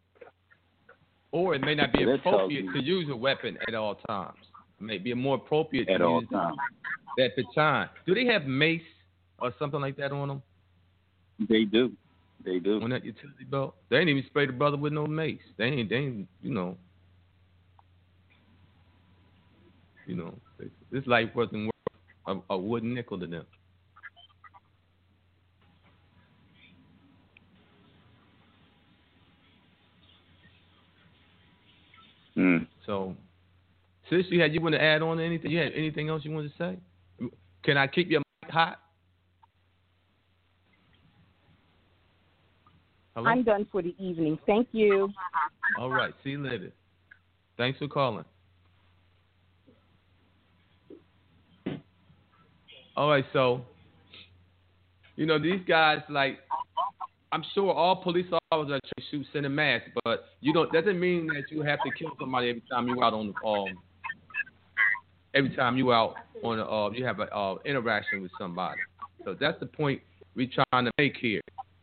Or it may not be So that tells appropriate you- to use a weapon at all times. It may be more appropriate At to all use times. that baton. Do they have mace or something like that on them? They do. They do. On that utility belt? They ain't even sprayed a brother with no mace. They ain't, they ain't, you know. You know, this life wasn't worth a, a wooden nickel to them. Mm. So, sis, you had you want to add on to anything? You had anything else you wanted to say? Can I keep your mic hot? Hello? I'm done for the evening. Thank you. All right. See you later. Thanks for calling. All right. So, you know, these guys, like, I'm sure all police officers are trained to shoot center mass, but you don't. Doesn't mean that you have to kill somebody every time you out on the um. Every time you out on the uh, you have an uh, interaction with somebody. So that's the point we're trying to make here.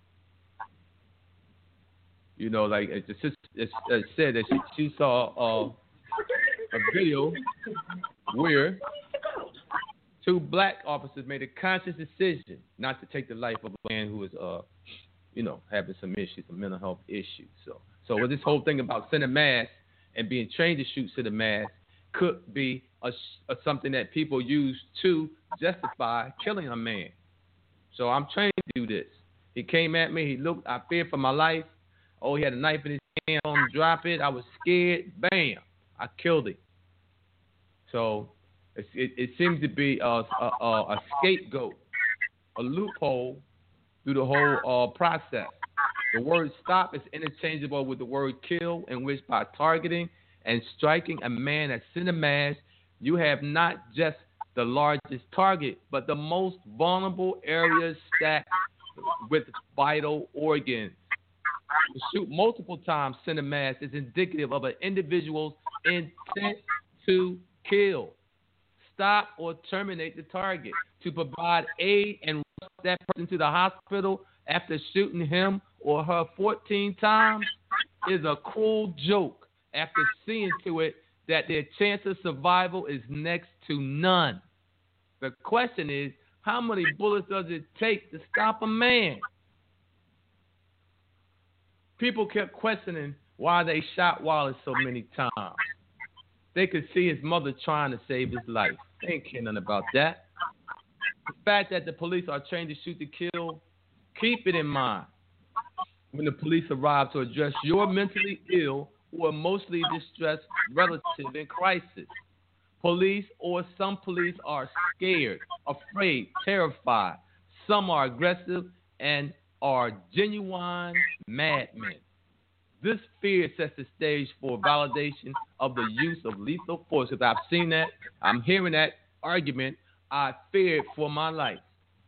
You know, like it, it, it, it said that she, she saw uh, a video where two black officers made a conscious decision not to take the life of a man who was, uh, you know, having some issues, some mental health issues. So, so with this whole thing about center mass and being trained to shoot center mass could be a, a something that people use to justify killing a man. So I'm trained to do this. He came at me. He looked. I feared for my life. Oh, he had a knife in his hand. I told him to drop it. I was scared. Bam! I killed him. So it, it, it seems to be a, a, a scapegoat, a loophole through the whole uh, process. The word stop is interchangeable with the word kill, in which by targeting and striking a man at center mass, you have not just the largest target, but the most vulnerable areas stacked with vital organs. To shoot multiple times center mass is indicative of an individual's intent to kill, stop, or terminate the target. To provide aid and rush that person to the hospital after shooting him or her fourteen times is a cruel joke after seeing to it that their chance of survival is next to none. The question is, how many bullets does it take to stop a man? People kept questioning why they shot Wallace so many times. They could see his mother trying to save his life. They ain't care nothing about that. The fact that the police are trained to shoot to kill, keep it in mind when the police arrive to address your mentally ill or emotionally distressed relative in crisis. Police or some police are scared, afraid, terrified. Some are aggressive and are genuine madmen. This fear sets the stage for validation of the use of lethal force. Because I've seen that, I'm hearing that argument. I feared for my life.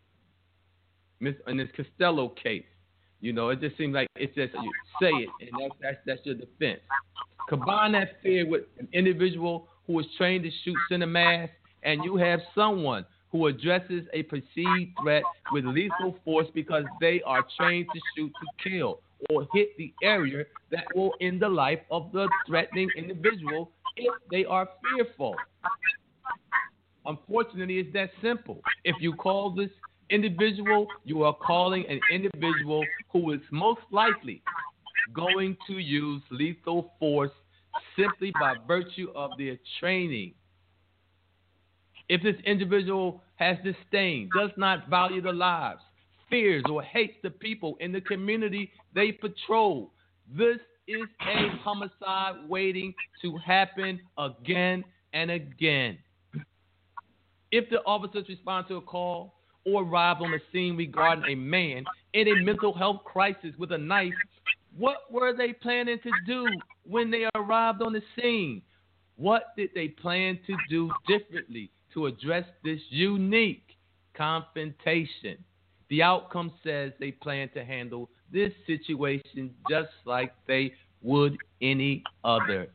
In this Costello case, you know, it just seems like it's just you say it, and that's that's that's your defense. Combine that fear with an individual who is trained to shoot center mass, and you have someone who addresses a perceived threat with lethal force because they are trained to shoot to kill or hit the area that will end the life of the threatening individual if they are fearful. Unfortunately, it's that simple. If you call this individual, you are calling an individual who is most likely going to use lethal force simply by virtue of their training. If this individual has disdain, does not value the lives, fears or hates the people in the community they patrol, this is a homicide waiting to happen again and again. If the officers respond to a call or arrive on the scene regarding a man in a mental health crisis with a knife, what were they planning to do when they arrived on the scene? What did they plan to do differently to address this unique confrontation? The outcome says they plan to handle this situation just like they would any other.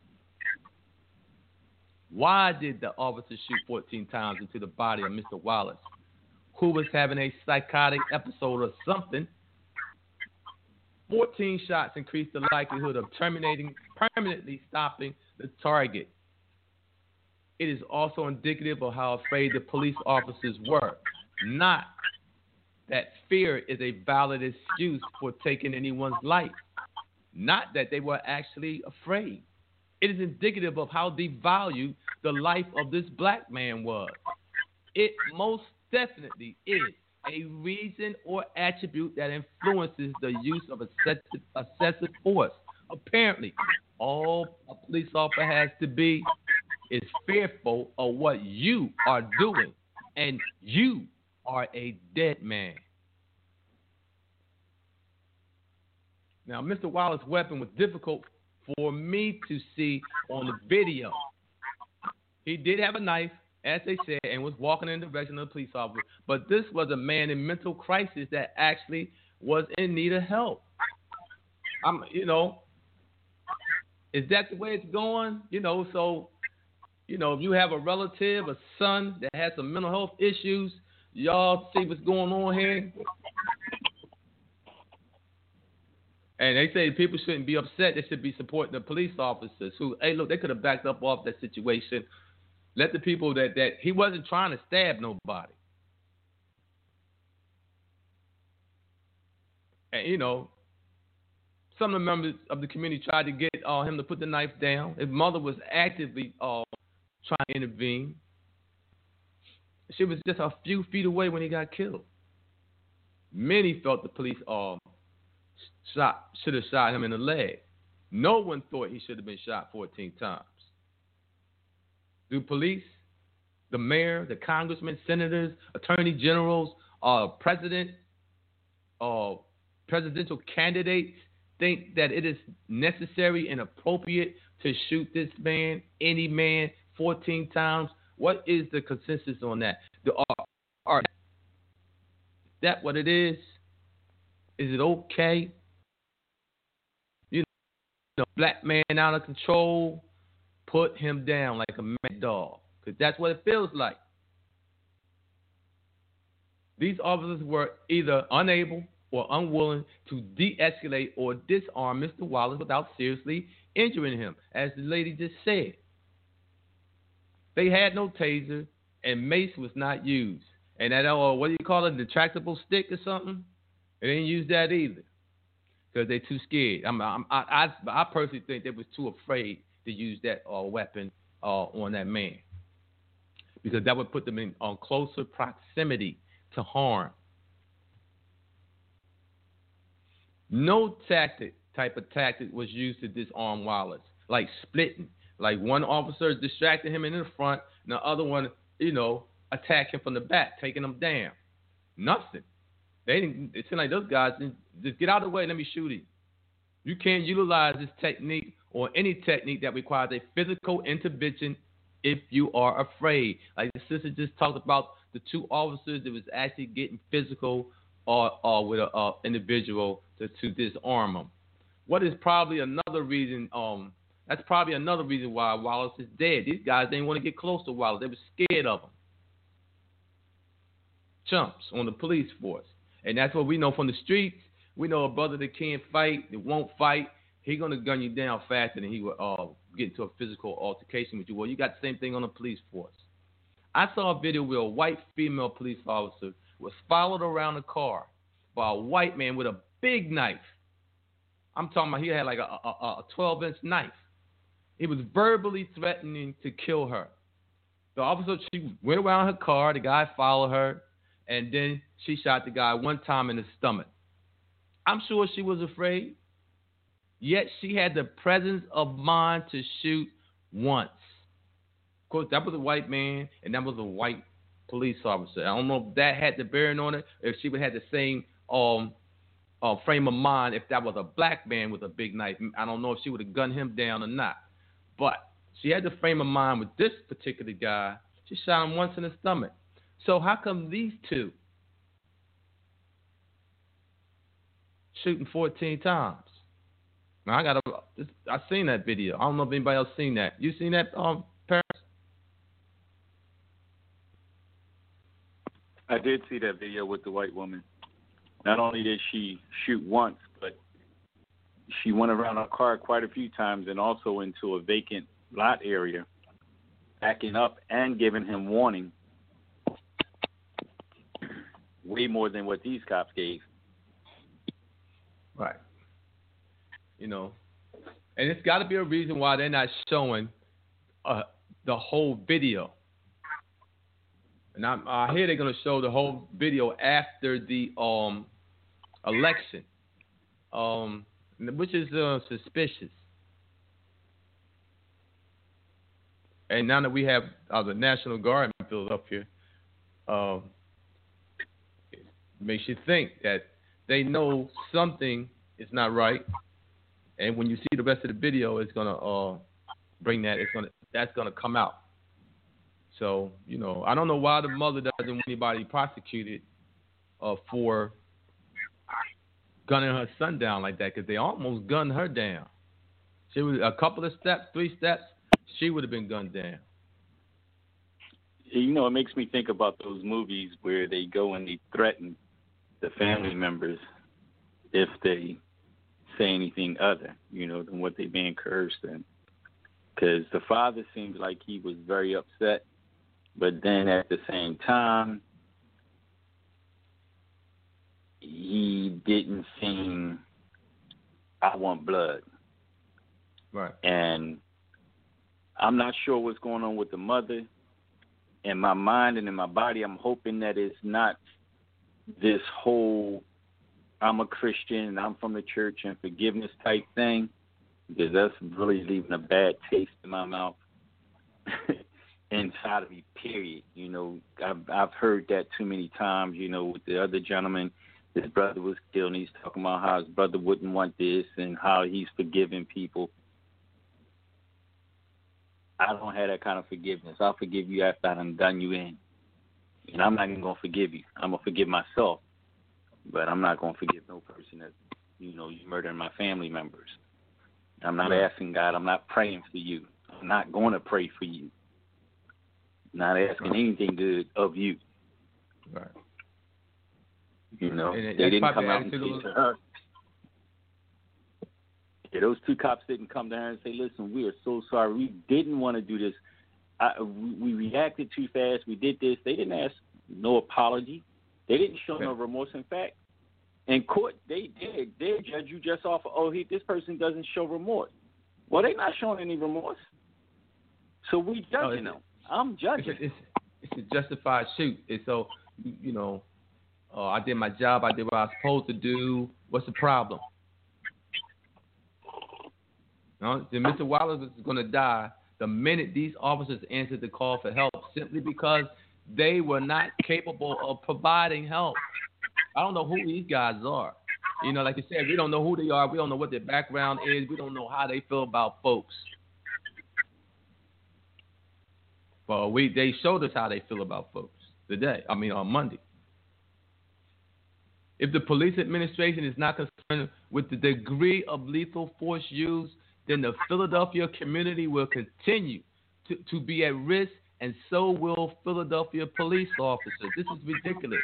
Why did the officer shoot fourteen times into the body of Mister Wallace, who was having a psychotic episode or something? fourteen shots increased the likelihood of terminating, permanently stopping the target. It is also indicative of how afraid the police officers were. Not that fear is a valid excuse for taking anyone's life. Not that they were actually afraid. It is indicative of how devalued the life of this black man was. It most definitely is a reason or attribute that influences the use of excessive, excessive force. Apparently, all a police officer has to be is fearful of what you are doing, and you are a dead man. Now, Mister Wallace's weapon was difficult for me to see on the video. He did have a knife, as they said, and was walking in the direction of the police officer. But this was a man in mental crisis that actually was in need of help. I'm, you know, is that the way it's going? You know, so, you know, if you have a relative, a son that has some mental health issues, y'all see what's going on here. And they say people shouldn't be upset. They should be supporting the police officers who, hey, look, they could have backed up off that situation. Let the people that, that he wasn't trying to stab nobody. And, you know, some of the members of the community tried to get uh, him to put the knife down. His mother was actively uh, trying to intervene. She was just a few feet away when he got killed. Many felt the police um, shot should have shot him in the leg. No one thought he should have been shot fourteen times. Do police, the mayor, the congressmen, senators, attorney generals, uh, president, uh, presidential candidates think that it is necessary and appropriate to shoot this man, any man, fourteen times? What is the consensus on that? The uh, are, is that what it is? Is it okay? You know, black man out of control, put him down like a mad dog, because that's what it feels like. These officers were either unable or unwilling to de-escalate or disarm Mister Wallace without seriously injuring him, as the lady just said. They had no taser, and mace was not used. And that, or what do you call it, detractable stick or something? They didn't use that either, because they're too scared. I'm, I'm, I, I, I personally think they was too afraid to use that uh, weapon uh, on that man, because that would put them in on closer proximity to harm. No tactic type of tactic was used to disarm Wallace, like splitting. Like one officer distracted him in the front, and the other one, you know, attacked him from the back, taking him down. Nothing. They didn't. It seemed like those guys didn't, just get out of the way and let me shoot him. You can't utilize this technique or any technique that requires a physical intervention if you are afraid. Like the sister just talked about the two officers that was actually getting physical or, or with an uh, individual to, to disarm them. What is probably another reason, um, that's probably another reason why Wallace is dead. These guys didn't want to get close to Wallace. They were scared of him. Chumps on the police force. And that's what we know from the streets. We know a brother that can't fight, that won't fight, he's going to gun you down faster than he would uh, get into a physical altercation with you. Well, you got the same thing on the police force. I saw a video where a white female police officer was followed around a car by a white man with a big knife. I'm talking about he had like a, a twelve-inch knife. He was verbally threatening to kill her. The officer, she went around her car, the guy followed her, and then she shot the guy one time in the stomach. I'm sure she was afraid, yet she had the presence of mind to shoot once. Of course, that was a white man, and that was a white police officer. I don't know if that had the bearing on it, if she would have the same um uh, frame of mind if that was a black man with a big knife. I don't know if she would have gunned him down or not. But she had the frame of mind with this particular guy. She shot him once in the stomach. So how come these two shooting fourteen times? Now I got I seen that video. I don't know if anybody else seen that. You seen that, um, Paris? I did see that video with the white woman. Not only did she shoot once, but she went around her car quite a few times and also into a vacant lot area, backing up and giving him warning. Way more than what these cops gave. Right. You know, and it's got to be a reason why they're not showing uh, the whole video. And I, I hear they're going to show the whole video after the um, election, um, which is uh, suspicious. And now that we have uh, the National Guard built up here, um, it makes you think that they know something is not right. And when you see the rest of the video, it's gonna uh, bring that. It's gonna that's gonna come out. So you know, I don't know why the mother doesn't want anybody prosecuted uh, for gunning her son down like that, because they almost gunned her down. She was a couple of steps, three steps, she would have been gunned down. You know, it makes me think about those movies where they go and they threaten the family members if they say anything other, you know, than what they've been encouraged in. Because the father seems like he was very upset, but then at the same time, he didn't seem, I want blood. Right. And I'm not sure what's going on with the mother. In my mind and in my body, I'm hoping that it's not this whole I'm a Christian and I'm from the church and forgiveness type thing, because that's really leaving a bad taste in my mouth inside of me, period. You know, I've, I've heard that too many times, you know, with the other gentleman, his brother was killed and he's talking about how his brother wouldn't want this and how he's forgiving people. I don't have that kind of forgiveness. I'll forgive you after I've done you in. And I'm not even going to forgive you. I'm going to forgive myself. But I'm not going to forgive no person that, you know, you murdering my family members. I'm not asking God. I'm not praying for you. I'm not going to pray for you. I'm not asking anything good of you. Right. You know, and they didn't come out and say those... to her. Yeah, those two cops didn't come to her and say, listen, we are so sorry. We didn't want to do this. I, we, we reacted too fast. We did this. They didn't ask no apology. They didn't show no remorse. In fact, in court, they did. They judge you just off of, oh, he, this person doesn't show remorse. Well, they're not showing any remorse. So we judging them. I'm judging. It's, it's, it's a justified shoot. It's so, you know, uh, I did my job. I did what I was supposed to do. What's the problem? No, Mister Wallace is going to die the minute these officers answered the call for help, simply because they were not capable of providing help. I don't know who these guys are. You know, like you said, we don't know who they are. We don't know what their background is. We don't know how they feel about folks. But we they showed us how they feel about folks today. I mean, on Monday. If the police administration is not concerned with the degree of lethal force used, then the Philadelphia community will continue to, to be at risk, and so will Philadelphia police officers. This is ridiculous.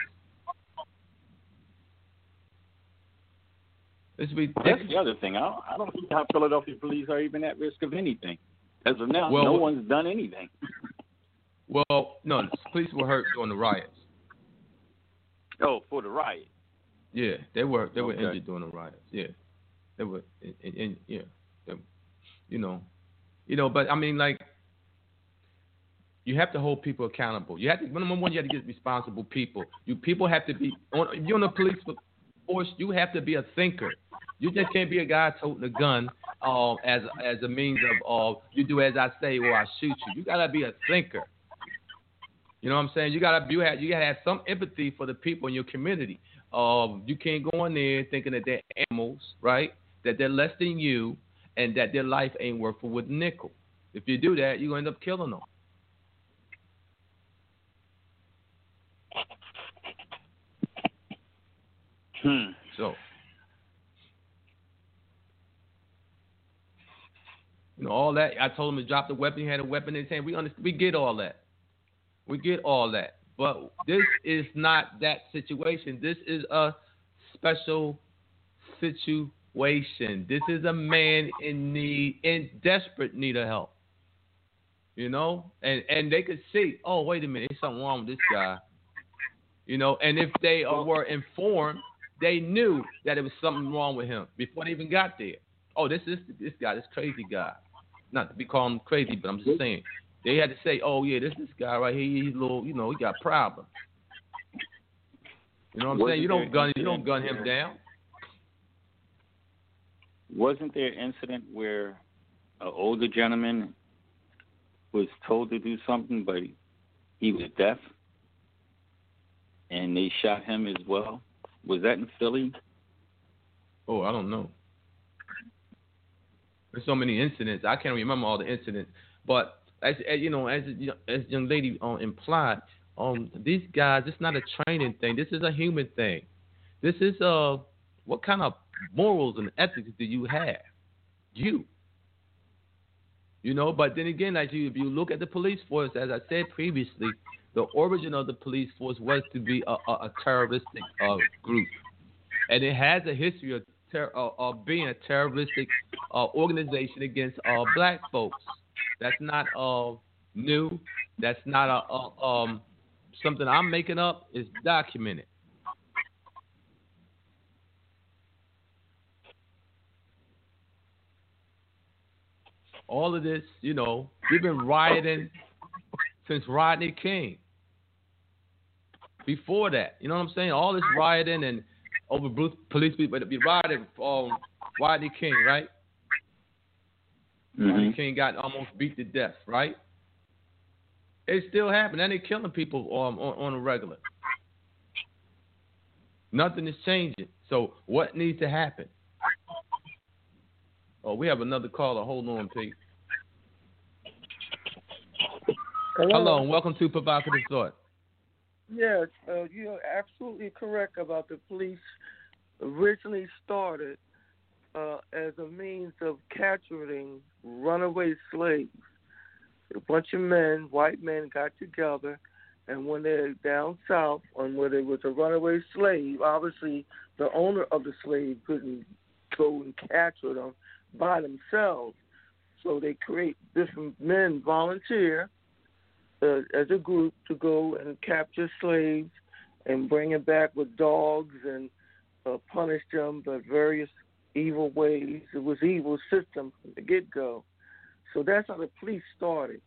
This is ridiculous. That's the other thing. I don't, I don't see how Philadelphia police are even at risk of anything. As of now, well, no one's done anything. Well, no, the police were hurt during the riots. Oh, for the riot. Yeah, they were they were okay. injured during the riots. Yeah, they were. In, in, in, yeah, they, you know, you know. But I mean, like, you have to hold people accountable. You have to. Number one, you have to get responsible people. You people have to be. If you're in the police force, you have to be a thinker. You just can't be a guy toting a gun uh, as as a means of uh, you do as I say or I shoot you. You gotta be a thinker. You know what I'm saying? You gotta you have you gotta have some empathy for the people in your community. Um, you can't go in there thinking that they're animals, right? That they're less than you, and that their life ain't worth a wood nickel. If you do that, you end up killing them. Hmm. So, you know, all that. I told him to drop the weapon. He had a weapon in his hand. We understand. We get all that. We get all that. But this is not that situation. This is a special situation. This is a man in need, in desperate need of help. You know, and and they could see, oh, wait a minute, there's something wrong with this guy. You know, and if they uh, were informed, they knew that it was something wrong with him before they even got there. Oh, this is this guy, this crazy guy. Not to be calling him crazy, but I'm just saying. They had to say, oh, yeah, this this guy right here, he's a little, you know, he got problems. You know what I'm Wasn't saying? You don't gun, you don't incident, gun him down. Wasn't there an incident where an older gentleman was told to do something, but he was deaf, and they shot him as well? Was that in Philly? Oh, I don't know. There's so many incidents. I can't remember all the incidents. But as, as you know, as as young lady um, implied, um, these guys, it's not a training thing. This is a human thing. This is uh, what kind of morals and ethics do you have? You. You know, but then again, as you, if you look at the police force, as I said previously, the origin of the police force was to be a, a, a terroristic uh, group. And it has a history of, ter- uh, of being a terroristic uh, organization against uh, black folks. That's not uh, new. That's not a, a, um, something I'm making up. It's documented. All of this, you know, we've been rioting since Rodney King. Before that, you know what I'm saying? All this rioting and over police people, but be rioting um, Rodney King, right? Mm-hmm. Rodney King got almost beat to death, right? It still happening, and they're killing people um, on, on a regular. Nothing is changing. So what needs to happen? Oh, we have another caller. Hold on, Pete. Hello. Hello, and welcome to Provocative Thought. Yes, uh, you're absolutely correct about the police originally started uh, as a means of capturing runaway slaves. A bunch of men, white men, got together, and when they're down south, on where there was a runaway slave, obviously the owner of the slave couldn't go and capture them by themselves. So they create different men volunteer uh, as a group to go and capture slaves and bring them back with dogs and uh, punish them by various evil ways. It was an evil system from the get-go. So that's how the police started,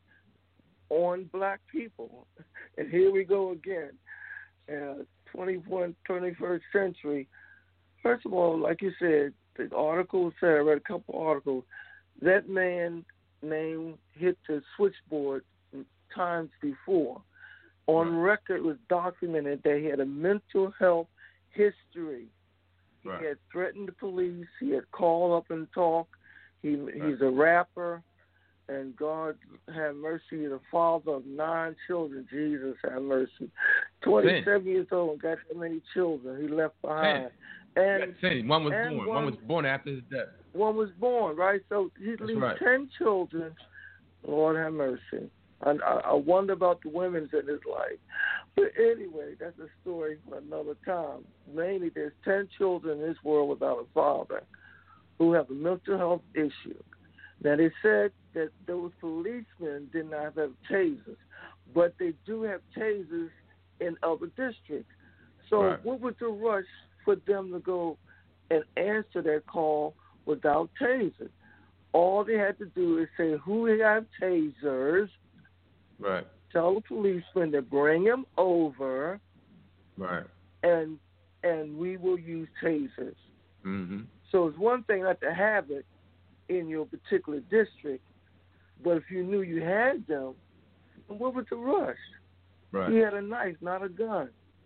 on black people. And here we go again, uh, twenty-first, twenty-first century. First of all, like you said, the article said, I read a couple articles, that man name hit the switchboard times before. On record, it was documented that he had a mental health history. He Right. had threatened the police. He had called up and talked. He, Right. He's a rapper. And God have mercy, the father of nine children. Jesus have mercy. twenty-seven years old and got that many children he left behind. Ten. And Ten. One was and born. One, one was born after his death. One was born, right? So he That's leaves right. ten children. Lord have mercy. And I, I wonder about the women's in his life. But anyway, that's a story for another time. Mainly, there's ten children in this world without a father who have a mental health issue. Now, they said that those policemen did not have tasers, but they do have tasers in other districts. So Right. what was the rush for them to go and answer that call without tasers? All they had to do is say who have tasers, Right. tell the policeman to bring him over, Right. and and we will use tasers. Mm-hmm. So it's one thing not to have it in your particular district, but if you knew you had them, what was the rush? Right. He had a knife, not a gun.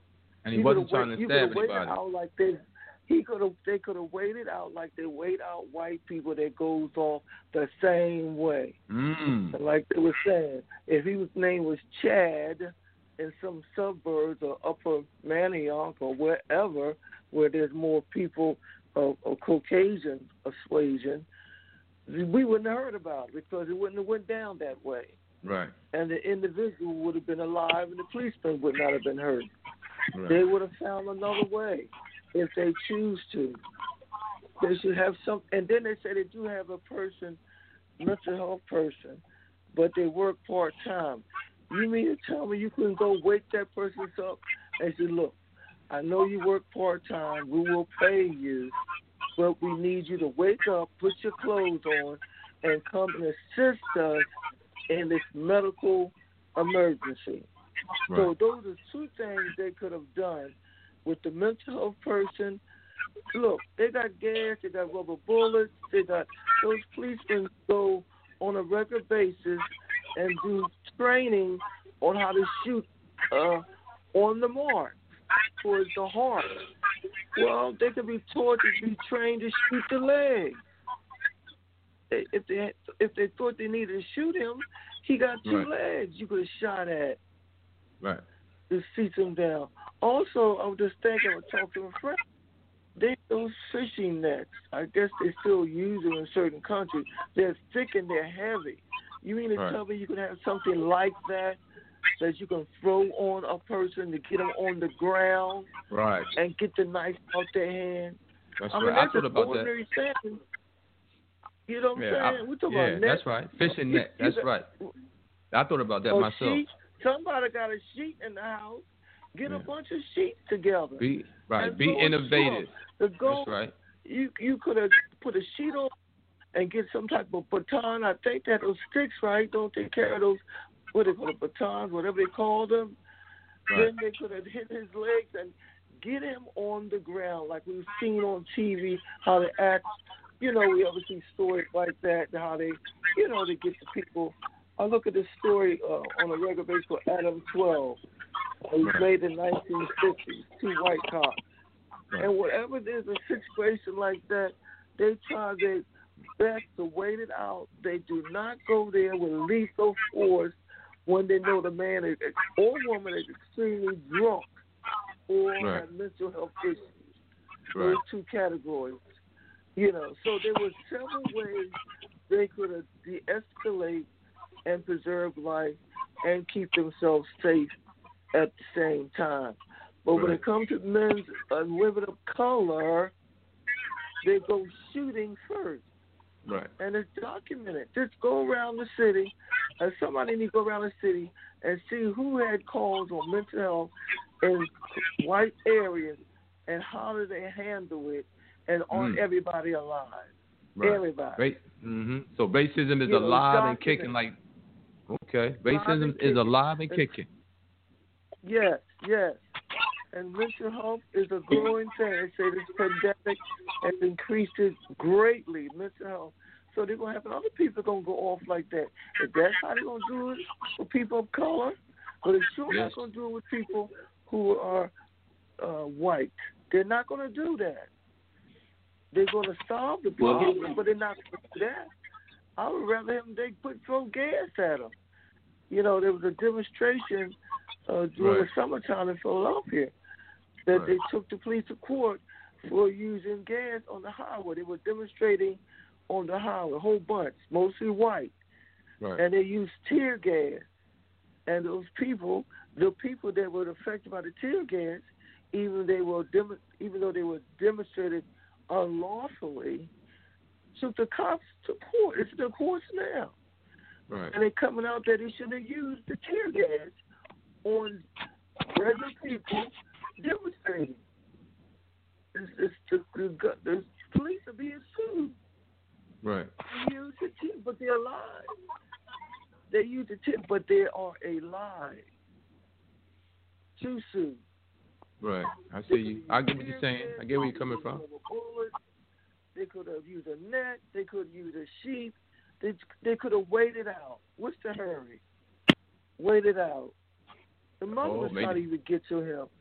And he, he wasn't wait, trying to stab waited anybody. out like they, he could have. They could have waited out like they wait out white people that goes off the same way. Mm. Like they were saying, if his name was Chad in some suburbs or Upper Manayunk or wherever, where there's more people of, of Caucasian persuasion, we wouldn't have heard about it because it wouldn't have went down that way. Right. And the individual would have been alive and the policeman would not have been hurt. Right. They would have found another way if they choose to. They should have some, and then they say they do have a person, mental health person, but they work part-time. You mean to tell me you couldn't go wake that person up and say, look, I know you work part-time, we will pay you, but we need you to wake up, put your clothes on, and come and assist us in this medical emergency. Right. So those are two things they could have done with the mental health person. Look, they got gas, they got rubber bullets, they got those policemen go on a regular basis and do training on how to shoot uh, on the mark towards the heart. Well, they could be taught to be trained to shoot the leg. If they if they thought they needed to shoot him, he got two right. legs you could have shot at. Right. To shoot him down. Also, I was just thinking, I was talking to a friend. They those fishing nets. I guess they still use them in certain countries. They're thick and they're heavy. You mean to right. tell me you could have something like that that you can throw on a person to get them on the ground, right, and get the knife out their hand? That's I mean, right. that's I thought about ordinary that. Thing. You know what yeah, I'm saying? I, We're talking yeah, about net. that's right. Fishing net. That's got, right. I thought about that or myself. Sheet. Somebody got a sheet in the house. Get yeah. a bunch of sheets together. Be right. And Be innovative. The goal, that's right. You you could have put a sheet on and get some type of baton. I think that those sticks, right? Don't take care of those. What they call the batons, whatever they call them. Right. Then they could have hit his legs and get him on the ground, like we've seen on T V. How they act. You know, we ever see stories like that. How they, you know, they get the people. I look at this story uh, on a regular basis for Adam twelve. It was made in nineteen fifty, two white cops. Right. And whenever there's a situation like that, they try their best to wait it out. They do not go there with lethal force when they know the man is, or woman is extremely drunk or right. have mental health issues. Right. Those two categories. You know, so there were several ways they could have de-escalate and preserve life and keep themselves safe at the same time. But right. when it comes to men and women of color, they go shooting first. Right. And it's documented. Just go around the city, and somebody need to go around the city and see who had calls on mental health in white areas and how do they handle it and aren't mm. everybody alive. Right. Everybody. Right. Mm-hmm. So racism is you alive know, and kicking like, okay. Racism is alive and kicking. Yes, yes. And mental health is a growing thing. They say this pandemic has increased it greatly, mental health. So they're going to have other people going to go off like that. If that's how they're going to do it for people of color, but they're sure yes. not going to do it with people who are uh, white. They're not going to do that. They're going to solve the problem, well, but they're not going to do that. I would rather them, they put throw gas at them. You know, there was a demonstration uh, during right. the summertime in Philadelphia that right. they took the police to court for using gas on the highway. They were demonstrating on the highway, a whole bunch, mostly white. Right. And they used tear gas. And those people, the people that were affected by the tear gas, even they were dem- even though they were demonstrated unlawfully, took the cops to court. It's in the courts now. Right. And they're coming out that they should have used the tear gas on regular people demonstrating. It's, it's the, the, the police are being sued. Right. They use the tear, but they're alive. They use the tear, but they are alive. Too soon. Right. I see you. I get what you're saying. I get where you're coming from. They could have used a net. They could use a sheep. They they could have waited out. What's the hurry? Wait it out. The mother oh, was trying to even get to him.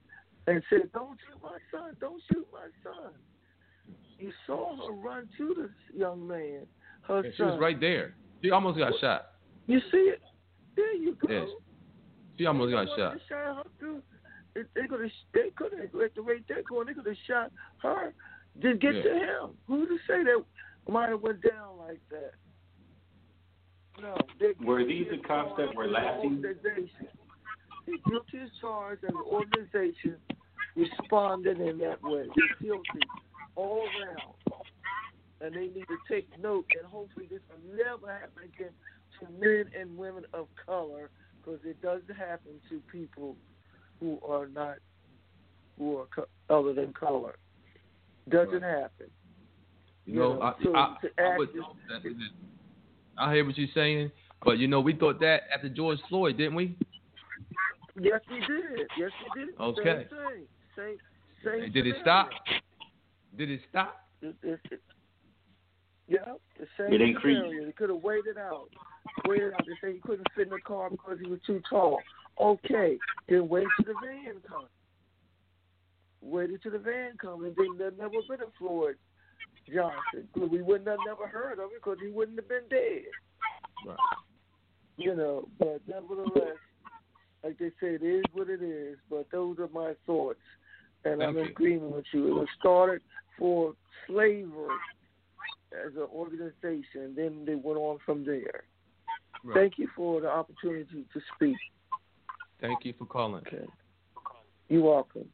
and said, "Don't shoot my son! Don't shoot my son!" You saw her run to this young man. Her Yeah, she son. was right there. She almost got shot. You see it? There you go. Yes. She almost got They shot. would've shot her through. If They could have. They could have at the rate they're going. They could have shot her. Just get Yeah. to him. Who to say that might have went down like that? No. Were these the cops that were laughing? The guilty as charged and the organization responded in that way. They're guilty all around. And they need to take note, and hopefully this will never happen again to men and women of color, because it does happen to people who are not, who are co- other than color. Doesn't Right. happen. You know, You know, I, so I, to I, act would, is- I hear what you're saying, but you know, we thought that after George Floyd, didn't we? Yes, we did. Yes, we did. Okay. Same thing. Same, same And did it scenario. stop? Did it stop? It, it, it, yeah, the same It increased. scenario. They could have waited out. Waited out. They say he couldn't fit in the car because he was too tall. Okay, then wait till the van comes. Waited till the van comes, and then there'd never been a Floyd Johnson. We wouldn't have never heard of it because he wouldn't have been dead. Right. You know, but nevertheless, like they say, it is what it is. But those are my thoughts, and Thank I'm in you. agreement with you. It was started for slavery as an organization, then they went on from there. Right. Thank you for the opportunity to speak. Thank you for calling. Okay. You're welcome.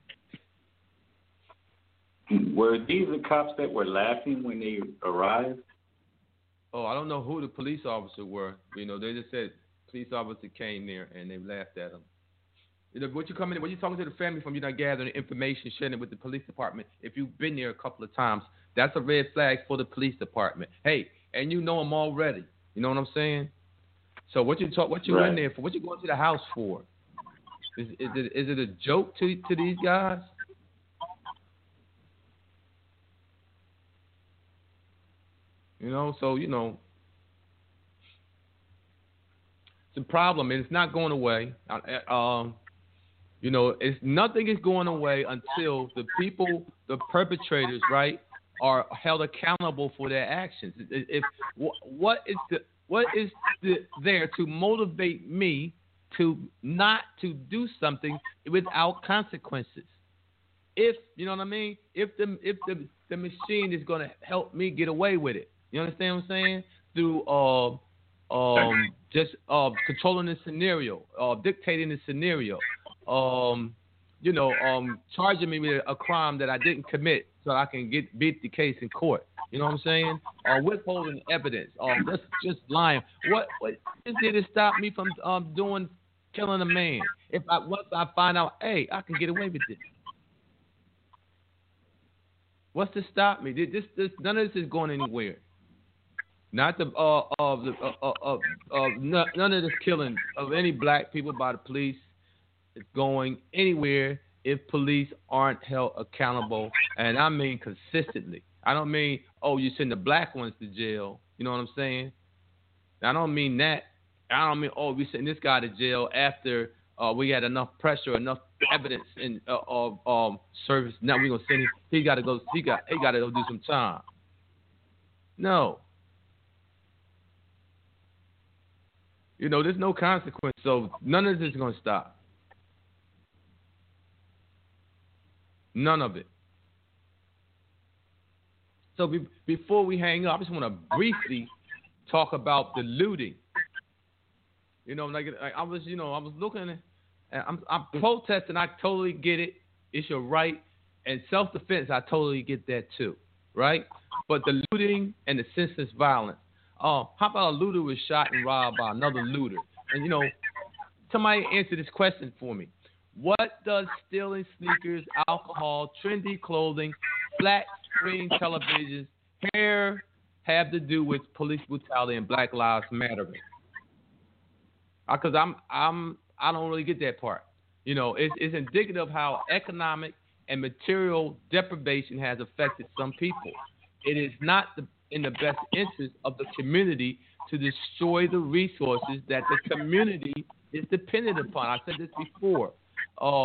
Were these the cops that were laughing when they arrived? Oh, I don't know who the police officer were. You know, they just said police officer came there and they laughed at him. You know, what you coming in, when you're talking to the family from, you're not gathering information, sharing it with the police department. If you've been there a couple of times, that's a red flag for the police department. Hey, and you know them already. You know what I'm saying? So what you talk, what you Right. in there for? What you going to the house for? Is, is it is it a joke to to these guys? You know, so you know, it's a problem, and it's not going away. Uh, um, you know, it's nothing is going away until the people, the perpetrators, right, are held accountable for their actions. If, if what is the what is the, there to motivate me to not to do something without consequences? If you know what I mean, if the if the the machine is going to help me get away with it, you understand what I'm saying? Through uh, um, just uh, controlling the scenario, uh, dictating the scenario, um, you know, um, charging me with a crime that I didn't commit, so I can get beat the case in court. You know what I'm saying? Or withholding evidence, or just just lying. What what is there to stop me from um doing killing a man? If I once I find out, hey, I can get away with this. What's to stop me? This, this, none of this is going anywhere. Not the uh, uh, the, uh, uh, uh, uh, none of this killing of any black people by the police is going anywhere if police aren't held accountable, and I mean consistently. I don't mean, oh, you send the black ones to jail. You know what I'm saying? I don't mean that. I don't mean, oh, we send this guy to jail after uh, we had enough pressure, enough evidence in uh, of um, service. Now we're gonna send him. He got to go. He got. He got to go do some time. No. You know, there's no consequence, so none of this is gonna stop. None of it. So be, before we hang up, I just want to briefly talk about the looting. You know, like I was, you know, I was looking at. I'm, I'm protesting. I totally get it. It's your right. And self-defense, I totally get that too, right? But the looting and the senseless violence. Uh, how about a looter was shot and robbed by another looter? And, you know, somebody answer this question for me. What does stealing sneakers, alcohol, trendy clothing, flat screen televisions, hair have to do with police brutality and Black Lives Matter? Because I'm, I'm, I don't really get that part. You know, it's, it's indicative of how economic and material deprivation has affected some people. It is not the, in the best interest of the community to destroy the resources that the community is dependent upon. I said this before. Um,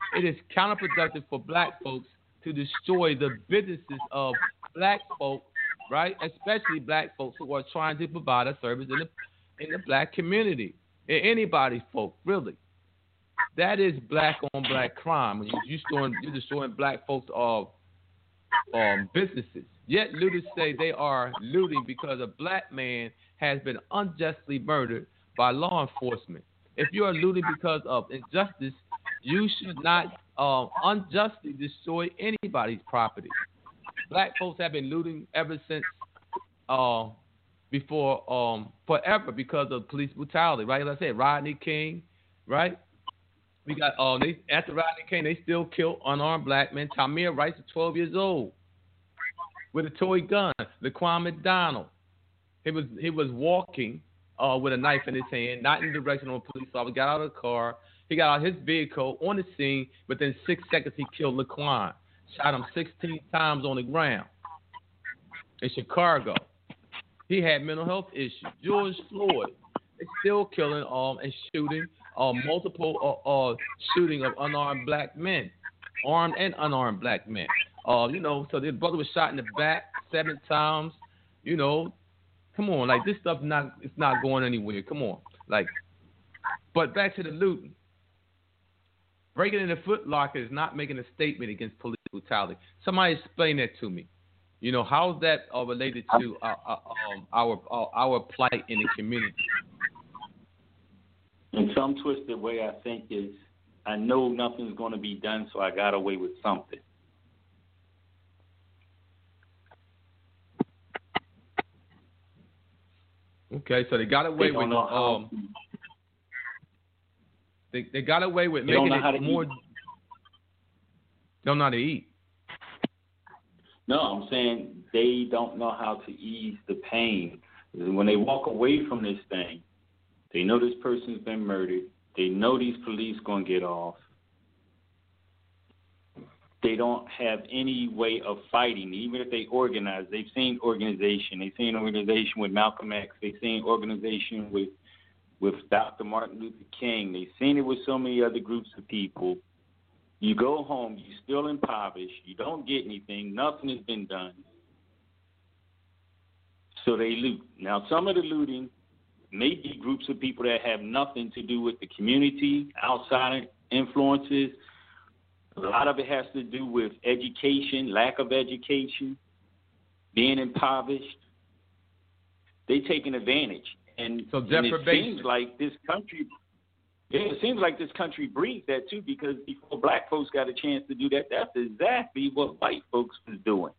it is counterproductive for black folks to destroy the businesses of black folk, right? Especially black folks who are trying to provide a service in the in the black community. In anybody folk, really. That is black on black crime. When you you destroying you're destroying black folks of um businesses. Yet looters say they are looting because a black man has been unjustly murdered by law enforcement. If you are looting because of injustice, you should not uh, unjustly destroy anybody's property. Black folks have been looting ever since uh, before, um, forever because of police brutality, right? Like I said, Rodney King, right? We got uh, they, after Rodney King, they still killed unarmed black men. Tamir Rice is twelve years old with a toy gun. Laquan McDonald, he was he was walking uh, with a knife in his hand, not in the direction of a police officer. Got out of the car. He got out his vehicle on the scene. Within six seconds, he killed Laquan. Shot him sixteen times on the ground in Chicago. He had mental health issues. George Floyd is still killing um and shooting uh, multiple uh, uh shooting of unarmed black men, armed and unarmed black men. Uh, you know, so the brother was shot in the back seven times. You know, come on, like this stuff not it's not going anywhere. Come on, like. But back to the looting. Breaking into Foot Locker is not making a statement against police brutality. Somebody explain that to me. You know, how is that uh, related to uh, uh, um, our uh, our plight in the community? In some twisted way, I think is I know nothing's going to be done, so I got away with something. Okay, so they got away they with um. They they got away with they making don't know it more. Eat. Don't know how to eat. No, I'm saying they don't know how to ease the pain. When they walk away from this thing, they know this person's been murdered. They know these police going to get off. They don't have any way of fighting, even if they organize. They've seen organization. They've seen organization with Malcolm X. They've seen organization with, with Doctor Martin Luther King. They've seen it with so many other groups of people. You go home, you're still impoverished, you don't get anything, nothing has been done. So they loot. Now, some of the looting may be groups of people that have nothing to do with the community, outside influences. A lot of it has to do with education, lack of education, being impoverished. They're taking advantage. And, so and it seems like this country... Yeah, it seems like this country breeds that, too, because before black folks got a chance to do that, that's exactly what white folks was doing.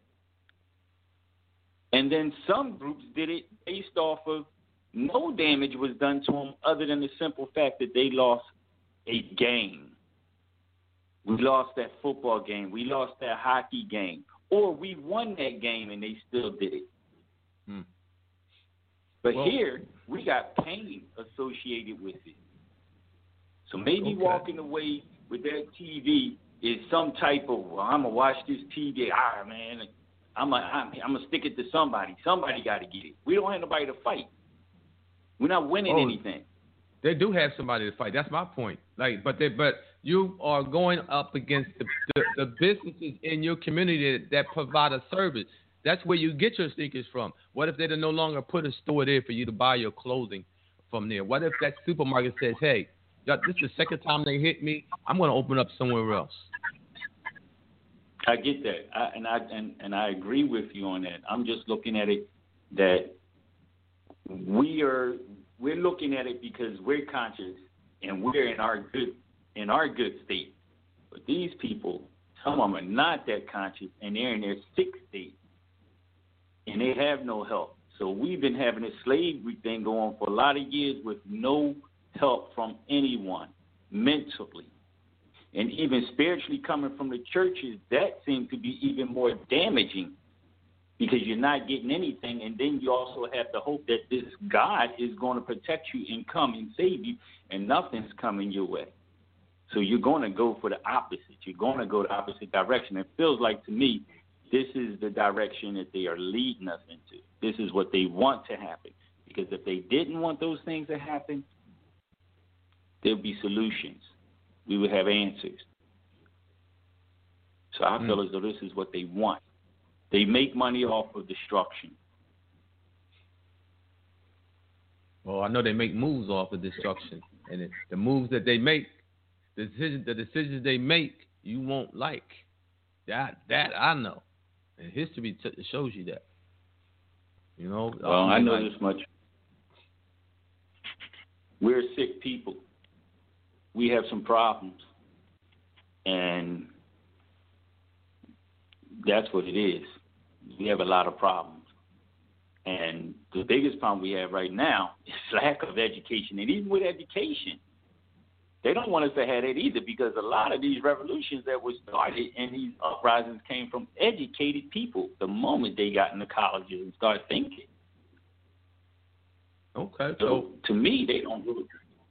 And then some groups did it based off of no damage was done to them other than the simple fact that they lost a game. We lost that football game. We lost that hockey game. Or we won that game and they still did it. Hmm. But well, here, we got pain associated with it. So maybe okay. walking away with that T V is some type of, well, I'm going to watch this T V. Ah, man, I'm going I'm, I'm to stick it to somebody. Somebody got to get it. We don't have nobody to fight. We're not winning oh, anything. They do have somebody to fight. That's my point. Like, But they, but you are going up against the, the, the businesses in your community that, that provide a service. That's where you get your sneakers from. What if they no longer put a store there for you to buy your clothing from there? What if that supermarket says, hey, this is the second time they hit me, I'm going to open up somewhere else. I get that, I, and I and, and I agree with you on that. I'm just looking at it that we are we're looking at it because we're conscious and we're in our good in our good state. But these people, some of them are not that conscious, and they're in their sick state, and they have no help. So we've been having a slavery thing going for a lot of years with no help from anyone mentally, and even spiritually coming from the churches. That seems to be even more damaging because you're not getting anything, and then you also have to hope that this God is going to protect you and come and save you, and nothing's coming your way. So you're going to go for the opposite. You're going to go the opposite direction. It feels like to me this is the direction that they are leading us into. This is what they want to happen, because if they didn't want those things to happen, there'll be solutions. We would have answers. So I Mm. feel as though this is what they want. They make money off of destruction. Well, I know they make moves off of destruction, and it, the moves that they make, the decisions, the decisions they make, you won't like. That that I know, and history t- shows you that. You know. Well, um, I know like, this much. We're sick people. We have some problems, and that's what it is. We have a lot of problems. And the biggest problem we have right now is lack of education. And even with education, they don't want us to have that either, because a lot of these revolutions that were started and these uprisings came from educated people the moment they got into colleges and started thinking. Okay. So, So, to me, they don't really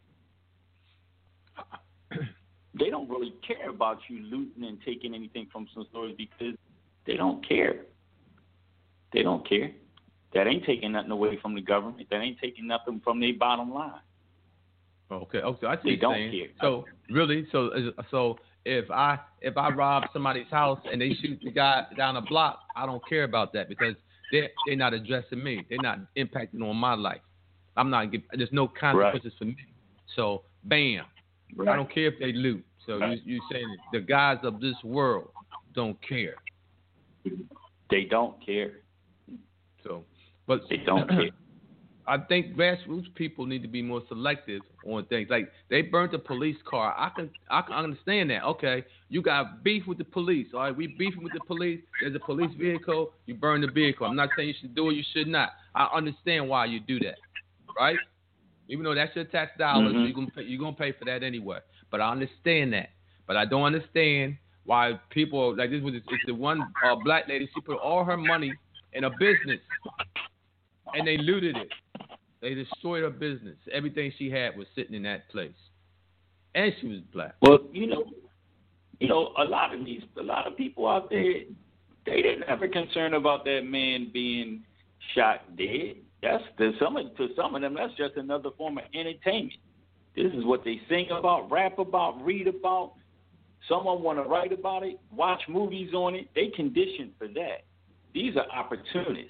they don't really care about you looting and taking anything from some stores, because they don't care. They don't care. That ain't taking nothing away from the government. That ain't taking nothing from their bottom line. okay. Okay. I see They what don't you're saying. care. So really, so so if I if I rob somebody's house and they shoot the guy down the block, I don't care about that, because they they're not addressing me. They're not impacting on my life. I'm not. There's no consequences for me. So bam. Right. I don't care if they loot. So Right. you you saying the guys of this world don't care. They don't care. So, but They don't care. I think grassroots people need to be more selective on things. Like they burnt the police car. I can I can understand that. Okay, you got beef with the police. All right, we beefing with the police. There's a police vehicle. You burn the vehicle. I'm not saying you should do it. You should not. I understand why you do that, right? Even though that's your tax dollars, Mm-hmm. you're gonna pay, you're gonna pay for that anyway. But I understand that. But I don't understand why people like this was it's the one uh, black lady. She put all her money in a business, and they looted it. They destroyed her business. Everything she had was sitting in that place, and she was black. Well, you know, you know, a lot of these, a lot of people out there, they didn't ever concern about that man being shot dead. That's to some of, to some of them. That's just another form of entertainment. This is what they sing about, rap about, read about. Someone want to write about it, watch movies on it. They conditioned for that. These are opportunists.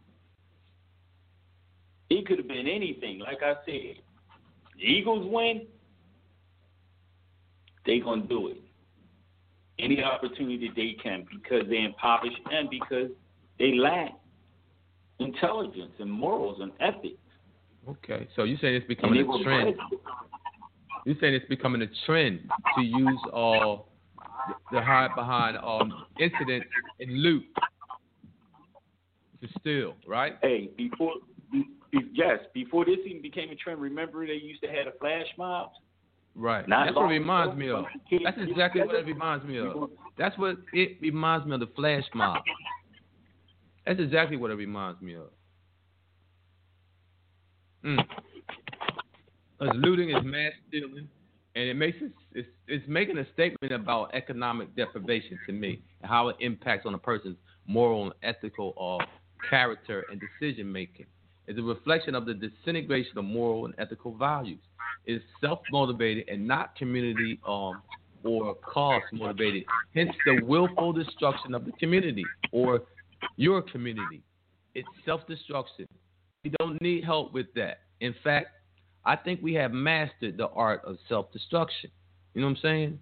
It could have been anything. Like I said, the Eagles win, they going to do it. Any opportunity they can, because they're impoverished and because they lack intelligence and morals and ethics. Okay, so you're saying it's becoming a trend. You're saying it's becoming a trend to use uh, the hide behind um, incidents and loot to steal, right? Hey, before, be, yes, before this even became a trend, remember they used to have the flash mobs? Right. Not That's what it long reminds ago. me of. That's exactly what it reminds me of. That's what it reminds me of, the flash mob. That's exactly what it reminds me of. Mm. Because looting is mass stealing, and it makes it, it's, it's making a statement about economic deprivation to me and how it impacts on a person's moral and ethical uh, character and decision making. It's a reflection of the disintegration of moral and ethical values. It's self-motivated and not community um, or cause-motivated. Hence, the willful destruction of the community or your community. It's self-destruction. We don't need help with that. In fact, I think we have mastered the art of self-destruction. You know what I'm saying?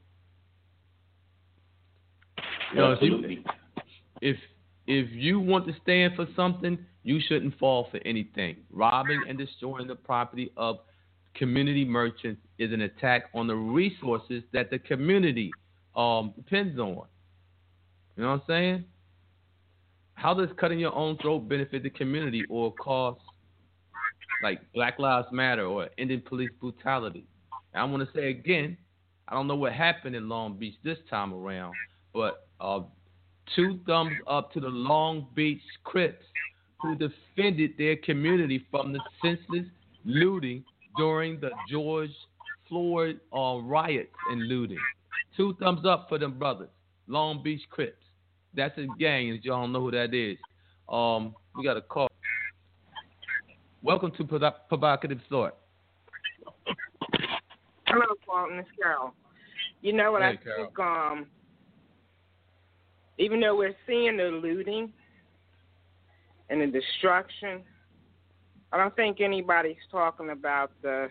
You know, if you, if if you want to stand for something, you shouldn't fall for anything. Robbing and destroying the property of community merchants is an attack on the resources that the community um, depends on. You know what I'm saying? How does cutting your own throat benefit the community or cause like Black Lives Matter or ending police brutality? And I want to say again, I don't know what happened in Long Beach this time around, but uh, two thumbs up to the Long Beach Crips who defended their community from the senseless looting during the George Floyd uh, riots and looting. Two thumbs up for them brothers, Long Beach Crips. That's a gang, if y'all don't know who that is. Um, we got a call. Welcome to Provocative Thought. Hello, Paul, Miss Carol. You know what Hey, I Carol. think? Um, even though we're seeing the looting and the destruction, I don't think anybody's talking about the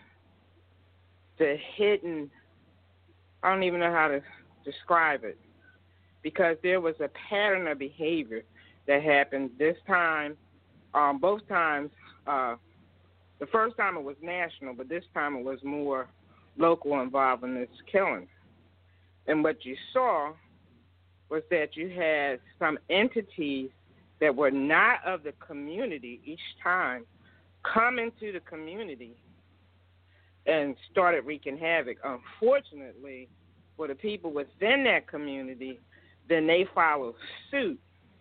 the hidden, I don't even know how to describe it, because there was a pattern of behavior that happened this time, um, both times. Uh, the first time it was national, but this time it was more local involved in this killing. And what you saw was that you had some entities that were not of the community each time come into the community and started wreaking havoc. Unfortunately, for the people within that community, then they followed suit.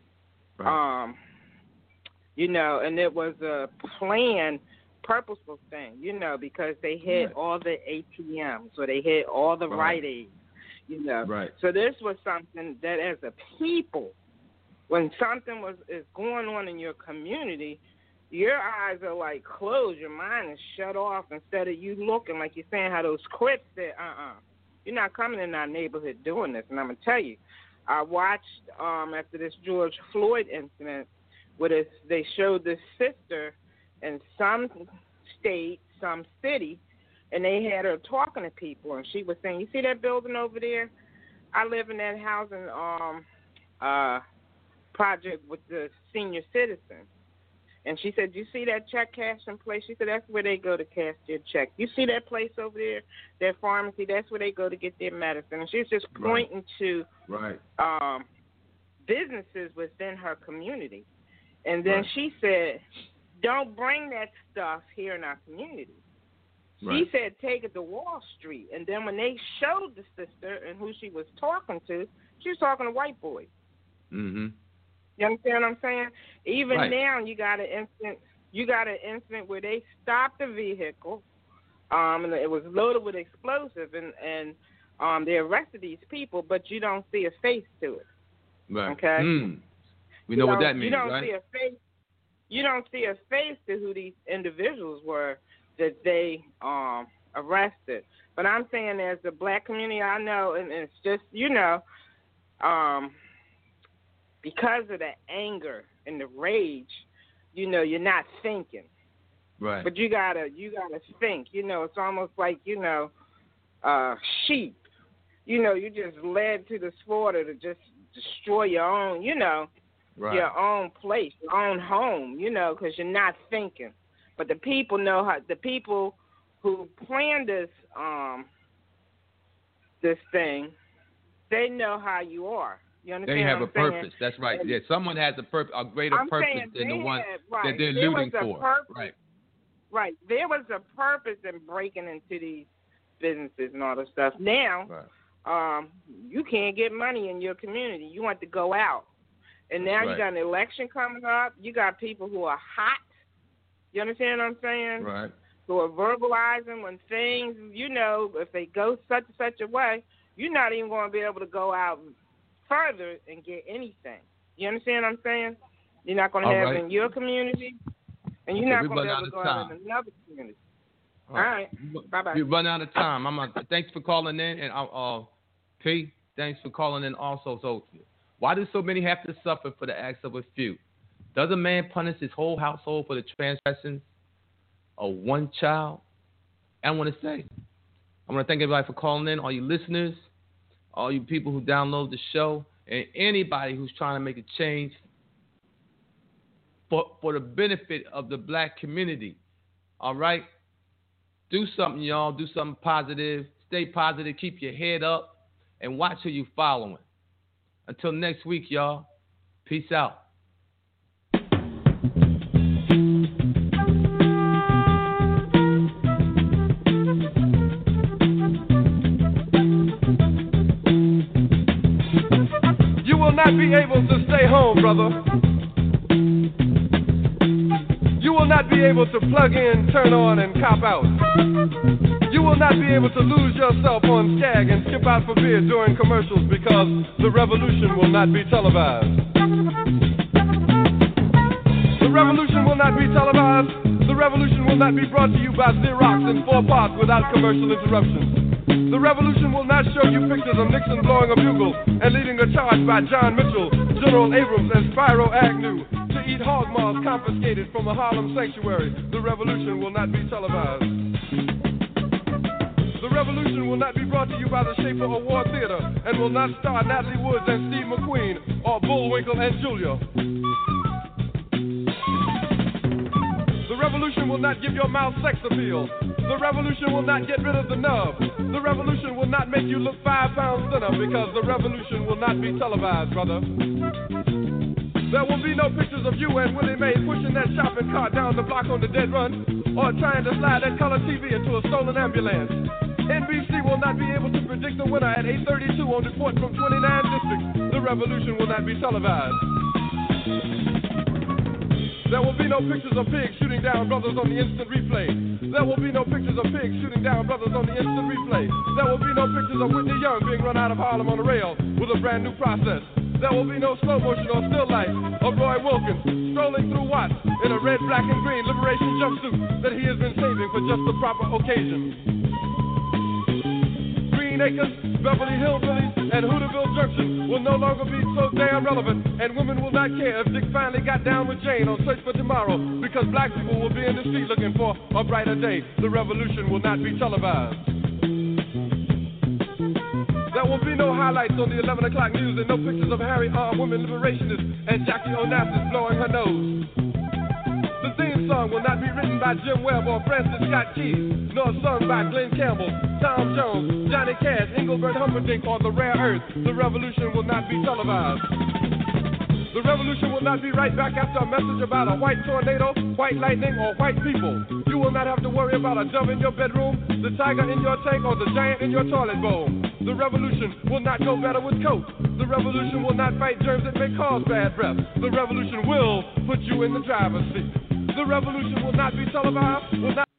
Right. Um, you know, and it was a planned, purposeful thing, you know, because they hit right. all the A T Ms, or they hit all the right. Rite Aids, you know. Right. So this was something that as a people, when something was is going on in your community, your eyes are like closed, your mind is shut off, instead of you looking, like you're saying, how those Crips said, uh-uh, you're not coming in our neighborhood doing this. And I'm going to tell you, I watched um, after this George Floyd incident, where this, they showed this sister in some state, some city, and they had her talking to people, and she was saying, you see that building over there? I live in that housing um, uh, project with the senior citizens. And she said, you see that check cashing place? She said, that's where they go to cash their check. You see that place over there, that pharmacy? That's where they go to get their medicine. And she was just pointing right. to right. Um, businesses within her community. And then right. she said, don't bring that stuff here in our community. Right. She said, take it to Wall Street. And then when they showed the sister and who she was talking to, she was talking to white boys. Mm-hmm. You understand what I'm saying? Even right. now, you got an incident. You got an incident where they stopped the vehicle, um, and it was loaded with explosive, and and um, they arrested these people, but you don't see a face to it. Right. Okay. Mm. We know what that means, you don't right? See a face. You don't see a face to who these individuals were that they um, arrested. But I'm saying, as a black community, I know, and it's just you know. Um, Because of the anger and the rage, you know, you're not thinking. Right. But you gotta, you gotta think. You know, it's almost like, you know, uh, sheep. You know, you just led to the slaughter to just destroy your own, you know, right. your own place, your own home. You know, because you're not thinking. But the people know how. The people who planned this, um, this thing, they know how you are. You understand they have what a I'm purpose. saying? That's right. Yeah, someone has a purpose, a greater I'm purpose than the one had, right. that they're there looting for. Purpose, right. Right. There was a purpose in breaking into these businesses and all this stuff. Now, right. um, you can't get money in your community. You want to go out. And now right. you got an election coming up. You got people who are hot. You understand what I'm saying? Right. Who are verbalizing when things, you know, if they go such and such a way, you're not even going to be able to go out further and get anything. You understand what I'm saying? You're not going to have right. it in your community, and you're okay, not going to be able to go out in another community. All right. right. Bye-bye. You run out of time. I'm a, thanks for calling in. And uh, P, thanks for calling in also. So why do so many have to suffer for the acts of a few? Does a man punish his whole household for the transgressions of one child? I want to say, I want to thank everybody for calling in, all you listeners, all you people who download the show, and anybody who's trying to make a change for, for the benefit of the black community. All right? Do something, y'all. Do something positive. Stay positive. Keep your head up. And watch who you following. Until next week, y'all. Peace out. Not be able to stay home, brother. You will not be able to plug in, turn on, and cop out. You will not be able to lose yourself on Skag and skip out for beer during commercials because the revolution will not be televised. The revolution will not be televised. The revolution will not be brought to you by Xerox in four parts without commercial interruptions. The revolution will not show you pictures of Nixon blowing a bugle and leading a charge by John Mitchell, General Abrams, and Spyro Agnew to eat hog maws confiscated from a Harlem sanctuary. The revolution will not be televised. The revolution will not be brought to you by the Schaefer Award Theater and will not star Natalie Woods and Steve McQueen or Bullwinkle and Julia. The revolution will not give your mouth sex appeal. The revolution will not get rid of the nub. The revolution will not make you look five pounds thinner because the revolution will not be televised, brother. There will be no pictures of you and Willie Mae pushing that shopping cart down the block on the dead run or trying to slide that color T V into a stolen ambulance. N B C will not be able to predict the winner at eight thirty-two on report from twenty-nine districts. The revolution will not be televised. There will be no pictures of pigs shooting down brothers on the instant replay. There will be no pictures of pigs shooting down brothers on the instant replay. There will be no pictures of Whitney Young being run out of Harlem on a rail with a brand new process. There will be no slow motion or still life of Roy Wilkins strolling through Watts in a red, black, and green liberation jumpsuit that he has been saving for just the proper occasion. Green Acres, Beverly Hillbillies, and Hooterville Junction will no longer be so damn relevant, and women will not care if Dick finally got down with Jane on Search for Tomorrow, because black people will be in the street looking for a brighter day. The revolution will not be televised. There will be no highlights on the eleven o'clock news and no pictures of Harry armed women liberationists and Jackie Onassis blowing her nose. The theme song will not be written by Jim Webb or Francis Scott Key, nor sung by Glenn Campbell, Tom Jones, Johnny Cash, Engelbert Humperdinck, or The Rare Earth. The revolution will not be televised. The revolution will not be right back after a message about a white tornado, white lightning, or white people. You will not have to worry about a dove in your bedroom, the tiger in your tank, or the giant in your toilet bowl. The revolution will not go better with coke. The revolution will not fight germs that may cause bad breath. The revolution will put you in the driver's seat. The revolution will not be televised, will not